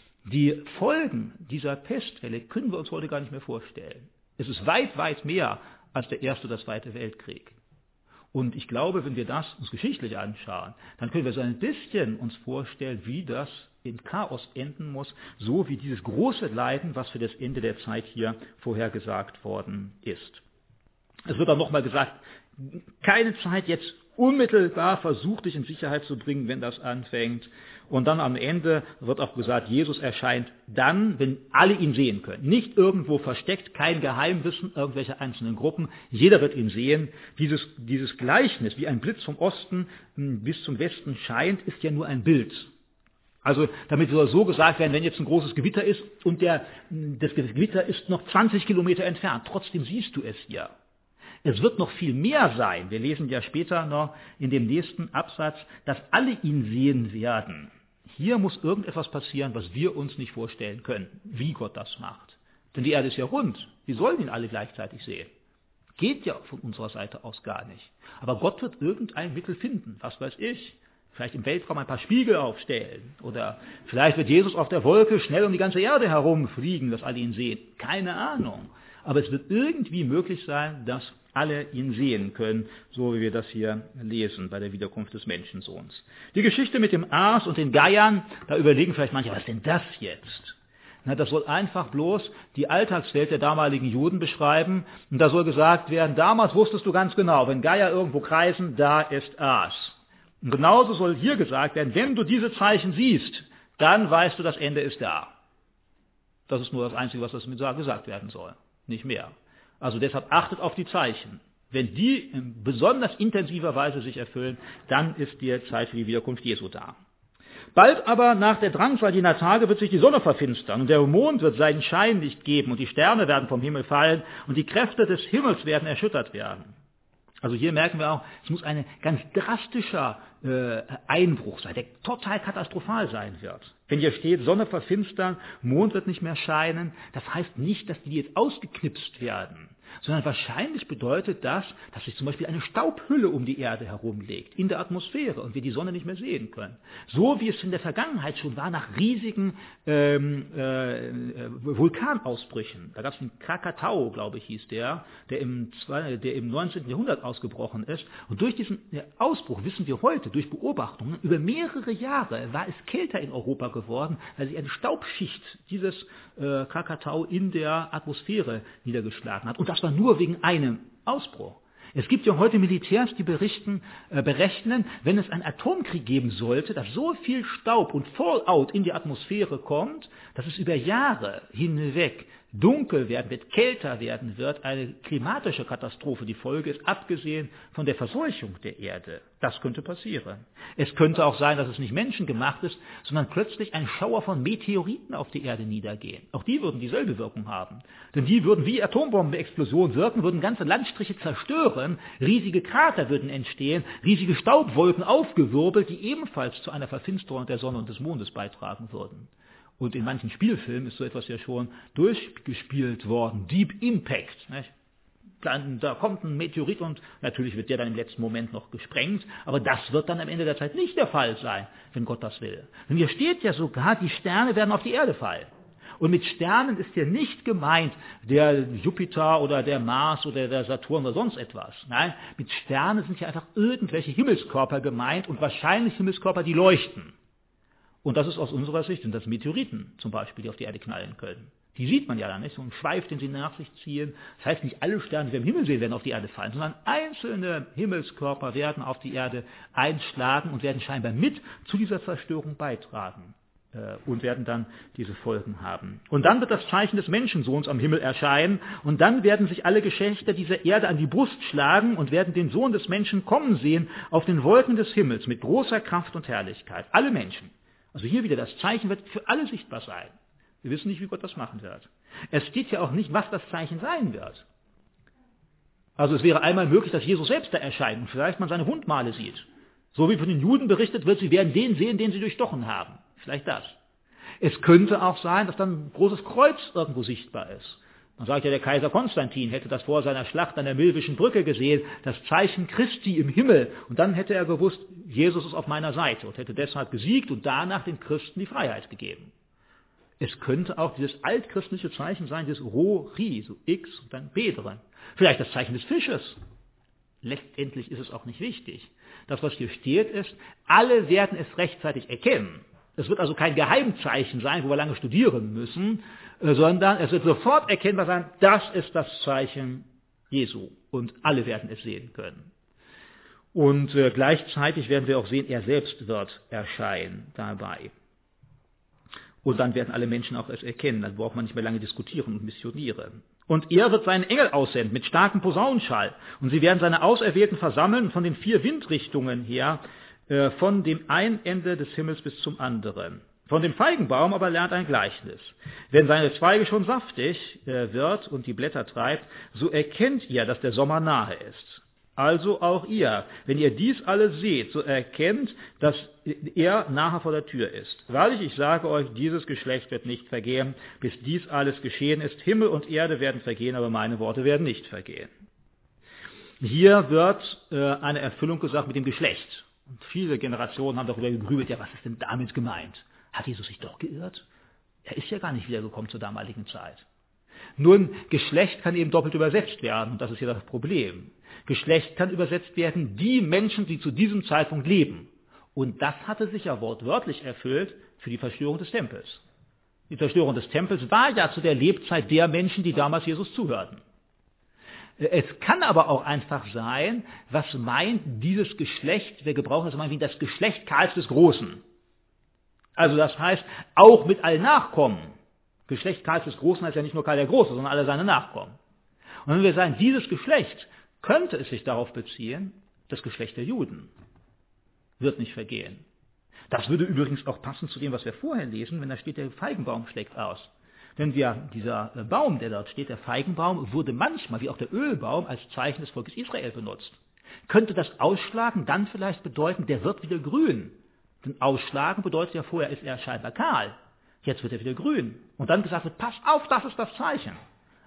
Die Folgen dieser Pestfälle können wir uns heute gar nicht mehr vorstellen. Es ist weit, weit mehr als der Erste oder Zweite Weltkrieg. Und ich glaube, wenn wir das uns geschichtlich anschauen, dann können wir so ein bisschen uns vorstellen, wie das in Chaos enden muss, so wie dieses große Leiden, was für das Ende der Zeit hier vorhergesagt worden ist. Es wird auch nochmal gesagt, keine Zeit jetzt unmittelbar versucht, dich in Sicherheit zu bringen, wenn das anfängt. Und dann am Ende wird auch gesagt, Jesus erscheint dann, wenn alle ihn sehen können. Nicht irgendwo versteckt, kein Geheimwissen, irgendwelche einzelnen Gruppen. Jeder wird ihn sehen. Dieses Gleichnis, wie ein Blitz vom Osten bis zum Westen scheint, ist ja nur ein Bild. Also damit soll so gesagt werden, wenn jetzt ein großes Gewitter ist und das Gewitter ist noch 20 Kilometer entfernt, trotzdem siehst du es ja. Es wird noch viel mehr sein. Wir lesen ja später noch in dem nächsten Absatz, dass alle ihn sehen werden. Hier muss irgendetwas passieren, was wir uns nicht vorstellen können, wie Gott das macht. Denn die Erde ist ja rund. Wir sollen ihn alle gleichzeitig sehen. Geht ja von unserer Seite aus gar nicht. Aber Gott wird irgendein Mittel finden, was weiß ich. Vielleicht im Weltraum ein paar Spiegel aufstellen. Oder vielleicht wird Jesus auf der Wolke schnell um die ganze Erde herumfliegen, dass alle ihn sehen. Keine Ahnung. Aber es wird irgendwie möglich sein, dass alle ihn sehen können, so wie wir das hier lesen bei der Wiederkunft des Menschensohns. Die Geschichte mit dem Aas und den Geiern, da überlegen vielleicht manche, was ist denn das jetzt? Na, das soll einfach bloß die Alltagswelt der damaligen Juden beschreiben. Und da soll gesagt werden, damals wusstest du ganz genau, wenn Geier irgendwo kreisen, da ist Aas. Und genauso soll hier gesagt werden, wenn du diese Zeichen siehst, dann weißt du, das Ende ist da. Das ist nur das Einzige, was das mit gesagt werden soll. Nicht mehr. Also deshalb achtet auf die Zeichen. Wenn die in besonders intensiver Weise sich erfüllen, dann ist die Zeit für die Wiederkunft Jesu da. Bald aber nach der Drangsal jener Tage wird sich die Sonne verfinstern und der Mond wird seinen Schein nicht geben und die Sterne werden vom Himmel fallen und die Kräfte des Himmels werden erschüttert werden. Also hier merken wir auch, es muss ein ganz drastischer Einbruch sein, der total katastrophal sein wird. Wenn hier steht, Sonne verfinstern, Mond wird nicht mehr scheinen, das heißt nicht, dass die jetzt ausgeknipst werden, sondern wahrscheinlich bedeutet das, dass sich zum Beispiel eine Staubhülle um die Erde herumlegt, in der Atmosphäre, und wir die Sonne nicht mehr sehen können. So wie es in der Vergangenheit schon war, nach riesigen Vulkanausbrüchen. Da gab es einen Krakatau, glaube ich, hieß der im 19. Jahrhundert ausgebrochen ist. Und durch diesen Ausbruch wissen wir heute, durch Beobachtungen, über mehrere Jahre war es kälter in Europa geworden, weil sich eine Staubschicht dieses Krakatau in der Atmosphäre niedergeschlagen hat. Und das war nur wegen einem Ausbruch. Es gibt ja heute Militärs, die berechnen, wenn es einen Atomkrieg geben sollte, dass so viel Staub und Fallout in die Atmosphäre kommt, dass es über Jahre hinweg dunkel werden wird, kälter werden wird, eine klimatische Katastrophe die Folge ist, abgesehen von der Verseuchung der Erde. Das könnte passieren. Es könnte auch sein, dass es nicht menschengemacht ist, sondern plötzlich ein Schauer von Meteoriten auf die Erde niedergehen. Auch die würden dieselbe Wirkung haben. Denn die würden wie Atombombenexplosionen wirken, würden ganze Landstriche zerstören, riesige Krater würden entstehen, riesige Staubwolken aufgewirbelt, die ebenfalls zu einer Verfinsterung der Sonne und des Mondes beitragen würden. Und in manchen Spielfilmen ist so etwas ja schon durchgespielt worden. Deep Impact. Nicht? Da kommt ein Meteorit und natürlich wird der dann im letzten Moment noch gesprengt, aber das wird dann am Ende der Zeit nicht der Fall sein, wenn Gott das will. Denn hier steht ja sogar, die Sterne werden auf die Erde fallen. Und mit Sternen ist hier nicht gemeint der Jupiter oder der Mars oder der Saturn oder sonst etwas. Nein, mit Sternen sind hier einfach irgendwelche Himmelskörper gemeint und wahrscheinlich Himmelskörper, die leuchten. Und das ist aus unserer Sicht, sind das Meteoriten zum Beispiel, die auf die Erde knallen können. Die sieht man ja dann nicht, so ein Schweif, den sie nach sich ziehen. Das heißt, nicht alle Sterne, die wir im Himmel sehen, werden auf die Erde fallen, sondern einzelne Himmelskörper werden auf die Erde einschlagen und werden scheinbar mit zu dieser Zerstörung beitragen und werden dann diese Folgen haben. Und dann wird das Zeichen des Menschensohns am Himmel erscheinen und dann werden sich alle Geschlechter dieser Erde an die Brust schlagen und werden den Sohn des Menschen kommen sehen auf den Wolken des Himmels mit großer Kraft und Herrlichkeit. Alle Menschen. Also hier wieder, das Zeichen wird für alle sichtbar sein. Wir wissen nicht, wie Gott das machen wird. Es steht ja auch nicht, was das Zeichen sein wird. Also es wäre einmal möglich, dass Jesus selbst da erscheint und vielleicht man seine Wundmale sieht. So wie von den Juden berichtet wird, sie werden den sehen, den sie durchstochen haben. Vielleicht das. Es könnte auch sein, dass dann ein großes Kreuz irgendwo sichtbar ist. Man sagt ja, der Kaiser Konstantin hätte das vor seiner Schlacht an der Milvischen Brücke gesehen, das Zeichen Christi im Himmel. Und dann hätte er gewusst, Jesus ist auf meiner Seite und hätte deshalb gesiegt und danach den Christen die Freiheit gegeben. Es könnte auch dieses altchristliche Zeichen sein, dieses Ro-Ri, so X und dann B dran. Vielleicht das Zeichen des Fisches. Letztendlich ist es auch nicht wichtig. Das, was hier steht, ist, alle werden es rechtzeitig erkennen. Es wird also kein Geheimzeichen sein, wo wir lange studieren müssen, sondern es wird sofort erkennbar sein, das ist das Zeichen Jesu und alle werden es sehen können. Und gleichzeitig werden wir auch sehen, er selbst wird erscheinen dabei. Und dann werden alle Menschen auch es erkennen, dann braucht man nicht mehr lange diskutieren und missionieren. Und er wird seinen Engel aussenden mit starkem Posaunenschall und sie werden seine Auserwählten versammeln von den 4 Windrichtungen her, von dem einen Ende des Himmels bis zum anderen. Von dem Feigenbaum aber lernt ein Gleichnis. Wenn seine Zweige schon saftig wird und die Blätter treibt, so erkennt ihr, dass der Sommer nahe ist. Also auch ihr, wenn ihr dies alles seht, so erkennt, dass er nahe vor der Tür ist. Wahrlich, ich sage euch, dieses Geschlecht wird nicht vergehen, bis dies alles geschehen ist. Himmel und Erde werden vergehen, aber meine Worte werden nicht vergehen. Hier wird eine Erfüllung gesagt mit dem Geschlecht. Und viele Generationen haben darüber gegrübelt, ja, was ist denn damit gemeint? Hat Jesus sich doch geirrt? Er ist ja gar nicht wiedergekommen zur damaligen Zeit. Nun, Geschlecht kann eben doppelt übersetzt werden, und das ist ja das Problem. Geschlecht kann übersetzt werden, die Menschen, die zu diesem Zeitpunkt leben. Und das hatte sich ja wortwörtlich erfüllt für die Zerstörung des Tempels. Die Zerstörung des Tempels war ja zu der Lebzeit der Menschen, die damals Jesus zuhörten. Es kann aber auch einfach sein, was meint dieses Geschlecht, wir gebrauchen das wie das Geschlecht Karls des Großen. Also das heißt, auch mit allen Nachkommen. Geschlecht Karls des Großen heißt ja nicht nur Karl der Große, sondern alle seine Nachkommen. Und wenn wir sagen, dieses Geschlecht, könnte es sich darauf beziehen, das Geschlecht der Juden wird nicht vergehen. Das würde übrigens auch passen zu dem, was wir vorher lesen, wenn da steht, der Feigenbaum schlägt aus. Denn dieser Baum, der dort steht, der Feigenbaum, wurde manchmal, wie auch der Ölbaum, als Zeichen des Volkes Israel benutzt. Könnte das Ausschlagen dann vielleicht bedeuten, der wird wieder grün? Denn Ausschlagen bedeutet ja, vorher ist er scheinbar kahl. Jetzt wird er wieder grün. Und dann gesagt wird, pass auf, das ist das Zeichen.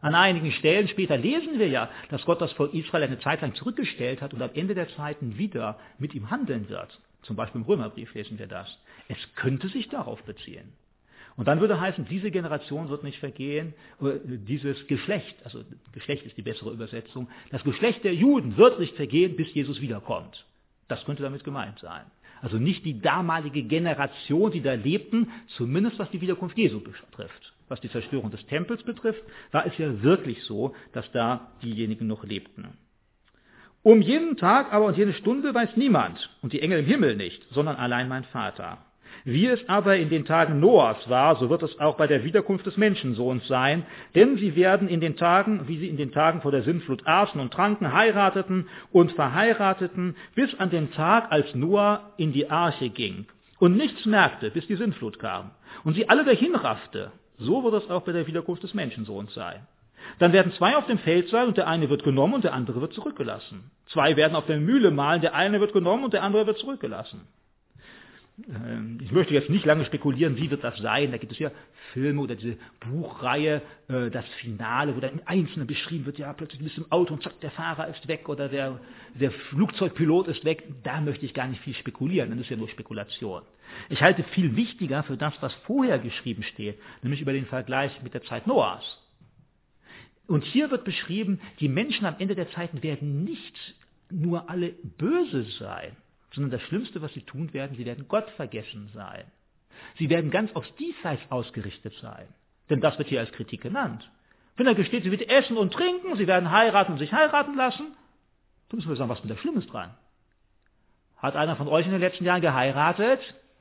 An einigen Stellen später lesen wir ja, dass Gott das Volk Israel eine Zeit lang zurückgestellt hat und am Ende der Zeiten wieder mit ihm handeln wird. Zum Beispiel im Römerbrief lesen wir das. Es könnte sich darauf beziehen. Und dann würde heißen, diese Generation wird nicht vergehen, dieses Geschlecht, also Geschlecht ist die bessere Übersetzung, das Geschlecht der Juden wird nicht vergehen, bis Jesus wiederkommt. Das könnte damit gemeint sein. Also nicht die damalige Generation, die da lebten, zumindest was die Wiederkunft Jesu betrifft. Was die Zerstörung des Tempels betrifft, war es ja wirklich so, dass da diejenigen noch lebten. Um jeden Tag aber und jede Stunde weiß niemand, und die Engel im Himmel nicht, sondern allein mein Vater. Wie es aber in den Tagen Noahs war, so wird es auch bei der Wiederkunft des Menschensohns sein, denn sie werden in den Tagen, wie sie in den Tagen vor der Sintflut aßen und tranken, heirateten und verheirateten, bis an den Tag, als Noah in die Arche ging und nichts merkte, bis die Sintflut kam und sie alle dahinraffte. So wird es auch bei der Wiederkunft des Menschensohns sein. Dann werden 2 auf dem Feld sein und der eine wird genommen und der andere wird zurückgelassen. 2 werden auf der Mühle mahlen, der eine wird genommen und der andere wird zurückgelassen. Ich möchte jetzt nicht lange spekulieren, wie wird das sein. Da gibt es ja Filme oder diese Buchreihe, das Finale, wo dann im Einzelnen beschrieben wird, ja, plötzlich bist du im Auto und zack, der Fahrer ist weg oder der Flugzeugpilot ist weg. Da möchte ich gar nicht viel spekulieren, das ist ja nur Spekulation. Ich halte viel wichtiger für das, was vorher geschrieben steht, nämlich über den Vergleich mit der Zeit Noahs. Und hier wird beschrieben, die Menschen am Ende der Zeiten werden nicht nur alle böse sein, sondern das Schlimmste, was sie tun werden, sie werden Gott vergessen sein. Sie werden ganz aufs Diesseits ausgerichtet sein. Denn das wird hier als Kritik genannt. Wenn da steht, sie wird essen und trinken, sie werden heiraten und sich heiraten lassen, dann müssen wir sagen, was ist denn da Schlimmes dran? Hat einer von euch in den letzten Jahren geheiratet?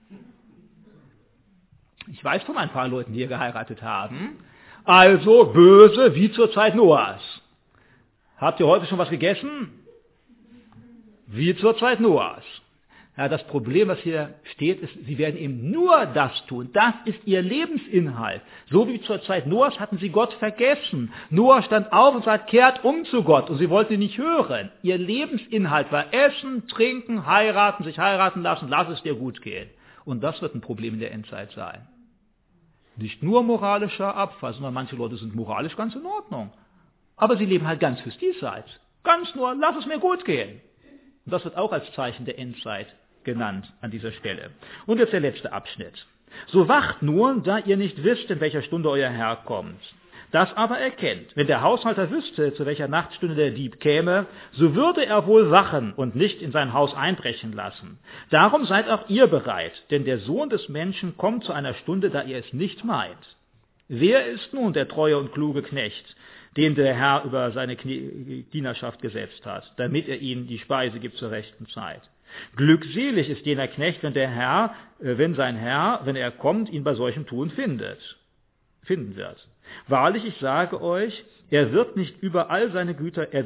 Ich weiß von ein paar Leuten, die hier geheiratet haben. Also böse wie zur Zeit Noahs. Habt ihr heute schon was gegessen? Wie zur Zeit Noahs. Ja, das Problem, was hier steht, ist, sie werden eben nur das tun. Das ist ihr Lebensinhalt. So wie zur Zeit Noahs hatten sie Gott vergessen. Noah stand auf und sagt, kehrt um zu Gott. Und sie wollten ihn nicht hören. Ihr Lebensinhalt war Essen, Trinken, heiraten, sich heiraten lassen, lass es dir gut gehen. Und das wird ein Problem in der Endzeit sein. Nicht nur moralischer Abfall, sondern manche Leute sind moralisch ganz in Ordnung. Aber sie leben halt ganz fürs Diesseits. Ganz nur, lass es mir gut gehen. Und das wird auch als Zeichen der Endzeit genannt an dieser Stelle. Und jetzt der letzte Abschnitt. So wacht nur, da ihr nicht wisst, in welcher Stunde euer Herr kommt. Das aber erkennt, wenn der Haushalter wüsste, zu welcher Nachtstunde der Dieb käme, so würde er wohl wachen und nicht in sein Haus einbrechen lassen. Darum seid auch ihr bereit, denn der Sohn des Menschen kommt zu einer Stunde, da ihr es nicht meint. Wer ist nun der treue und kluge Knecht, den der Herr über seine Dienerschaft gesetzt hat, damit er ihnen die Speise gibt zur rechten Zeit? Glückselig ist jener Knecht, wenn sein Herr, wenn er kommt, ihn bei solchem Tun finden wird. Wahrlich, ich sage euch, er wird ihnen über all seine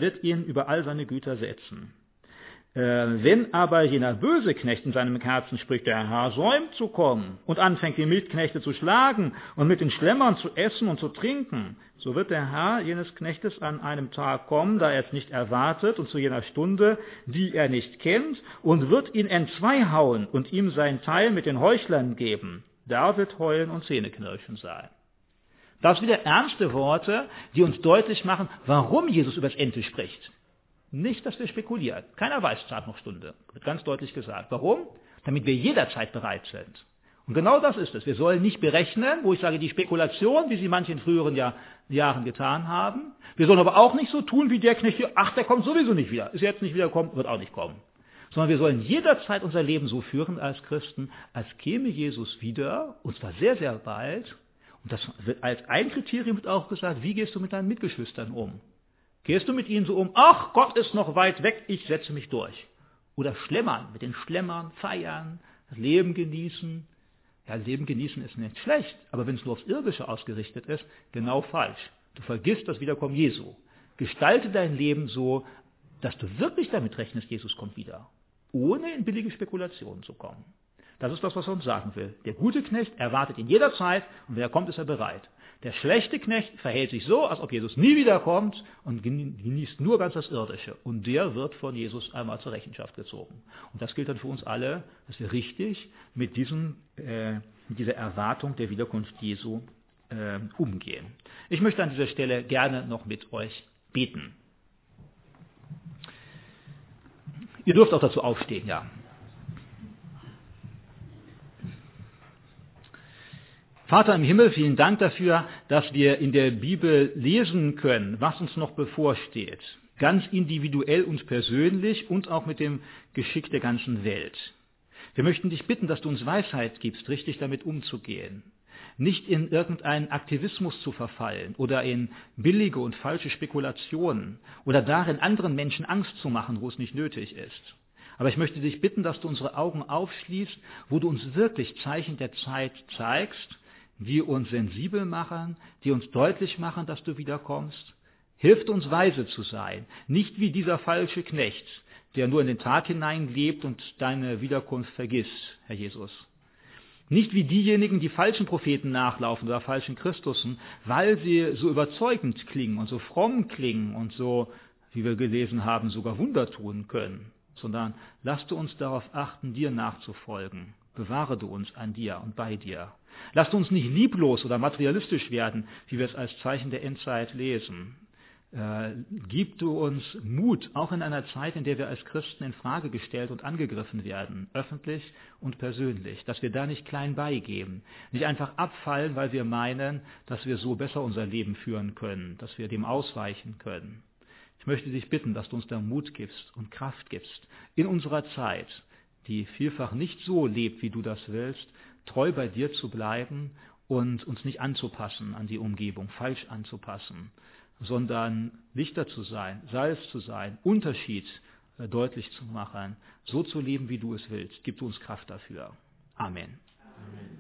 Güter setzen. Wenn aber jener böse Knecht in seinem Herzen spricht, der Herr säumt zu kommen und anfängt, die Mitknechte zu schlagen und mit den Schlemmern zu essen und zu trinken, so wird der Herr jenes Knechtes an einem Tag kommen, da er es nicht erwartet und zu jener Stunde, die er nicht kennt, und wird ihn entzweihauen und ihm sein Teil mit den Heuchlern geben. Da wird Heulen und Zähneknirschen sein. Das sind wieder ernste Worte, die uns deutlich machen, warum Jesus über das Ende spricht. Nicht, dass wir spekulieren. Keiner weiß Tag noch Stunde. Wird ganz deutlich gesagt. Warum? Damit wir jederzeit bereit sind. Und genau das ist es. Wir sollen nicht berechnen, wo ich sage, die Spekulation, wie sie manche in früheren Jahren getan haben. Wir sollen aber auch nicht so tun, wie der Knecht hier, ach, der kommt sowieso nicht wieder. Ist jetzt nicht wiederkommen, wird auch nicht kommen. Sondern wir sollen jederzeit unser Leben so führen als Christen, als käme Jesus wieder, und zwar sehr, sehr bald. Und das wird als ein Kriterium wird auch gesagt, wie gehst du mit deinen Mitgeschwistern um? Gehst du mit ihnen so um, ach, Gott ist noch weit weg, ich setze mich durch. Oder schlemmern, mit den Schlemmern feiern, das Leben genießen. Ja, Leben genießen ist nicht schlecht, aber wenn es nur aufs Irdische ausgerichtet ist, genau falsch. Du vergisst das Wiederkommen Jesu. Gestalte dein Leben so, dass du wirklich damit rechnest, Jesus kommt wieder, ohne in billige Spekulationen zu kommen. Das ist das, was er uns sagen will. Der gute Knecht erwartet ihn jederzeit und wenn er kommt, ist er bereit. Der schlechte Knecht verhält sich so, als ob Jesus nie wiederkommt und genießt nur ganz das Irdische. Und der wird von Jesus einmal zur Rechenschaft gezogen. Und das gilt dann für uns alle, dass wir richtig mit dieser Erwartung der Wiederkunft Jesu umgehen. Ich möchte an dieser Stelle gerne noch mit euch beten. Ihr dürft auch dazu aufstehen, ja. Vater im Himmel, vielen Dank dafür, dass wir in der Bibel lesen können, was uns noch bevorsteht. Ganz individuell und persönlich und auch mit dem Geschick der ganzen Welt. Wir möchten dich bitten, dass du uns Weisheit gibst, richtig damit umzugehen. Nicht in irgendeinen Aktivismus zu verfallen oder in billige und falsche Spekulationen oder darin anderen Menschen Angst zu machen, wo es nicht nötig ist. Aber ich möchte dich bitten, dass du unsere Augen aufschließt, wo du uns wirklich Zeichen der Zeit zeigst, die uns sensibel machen, die uns deutlich machen, dass du wiederkommst. Hilft uns, weise zu sein, nicht wie dieser falsche Knecht, der nur in den Tag hinein lebt und deine Wiederkunft vergisst, Herr Jesus. Nicht wie diejenigen, die falschen Propheten nachlaufen oder falschen Christussen, weil sie so überzeugend klingen und so fromm klingen und so, wie wir gelesen haben, sogar Wunder tun können, sondern lass du uns darauf achten, dir nachzufolgen. Bewahre du uns an dir und bei dir. Lass uns nicht lieblos oder materialistisch werden, wie wir es als Zeichen der Endzeit lesen. Gib du uns Mut, auch in einer Zeit, in der wir als Christen in Frage gestellt und angegriffen werden, öffentlich und persönlich, dass wir da nicht klein beigeben, nicht einfach abfallen, weil wir meinen, dass wir so besser unser Leben führen können, dass wir dem ausweichen können. Ich möchte dich bitten, dass du uns da Mut gibst und Kraft gibst, in unserer Zeit, die vielfach nicht so lebt, wie du das willst, treu bei dir zu bleiben und uns nicht anzupassen an die Umgebung, falsch anzupassen, sondern Lichter zu sein, Salz zu sein, Unterschied deutlich zu machen, so zu leben, wie du es willst. Gib du uns Kraft dafür. Amen. Amen.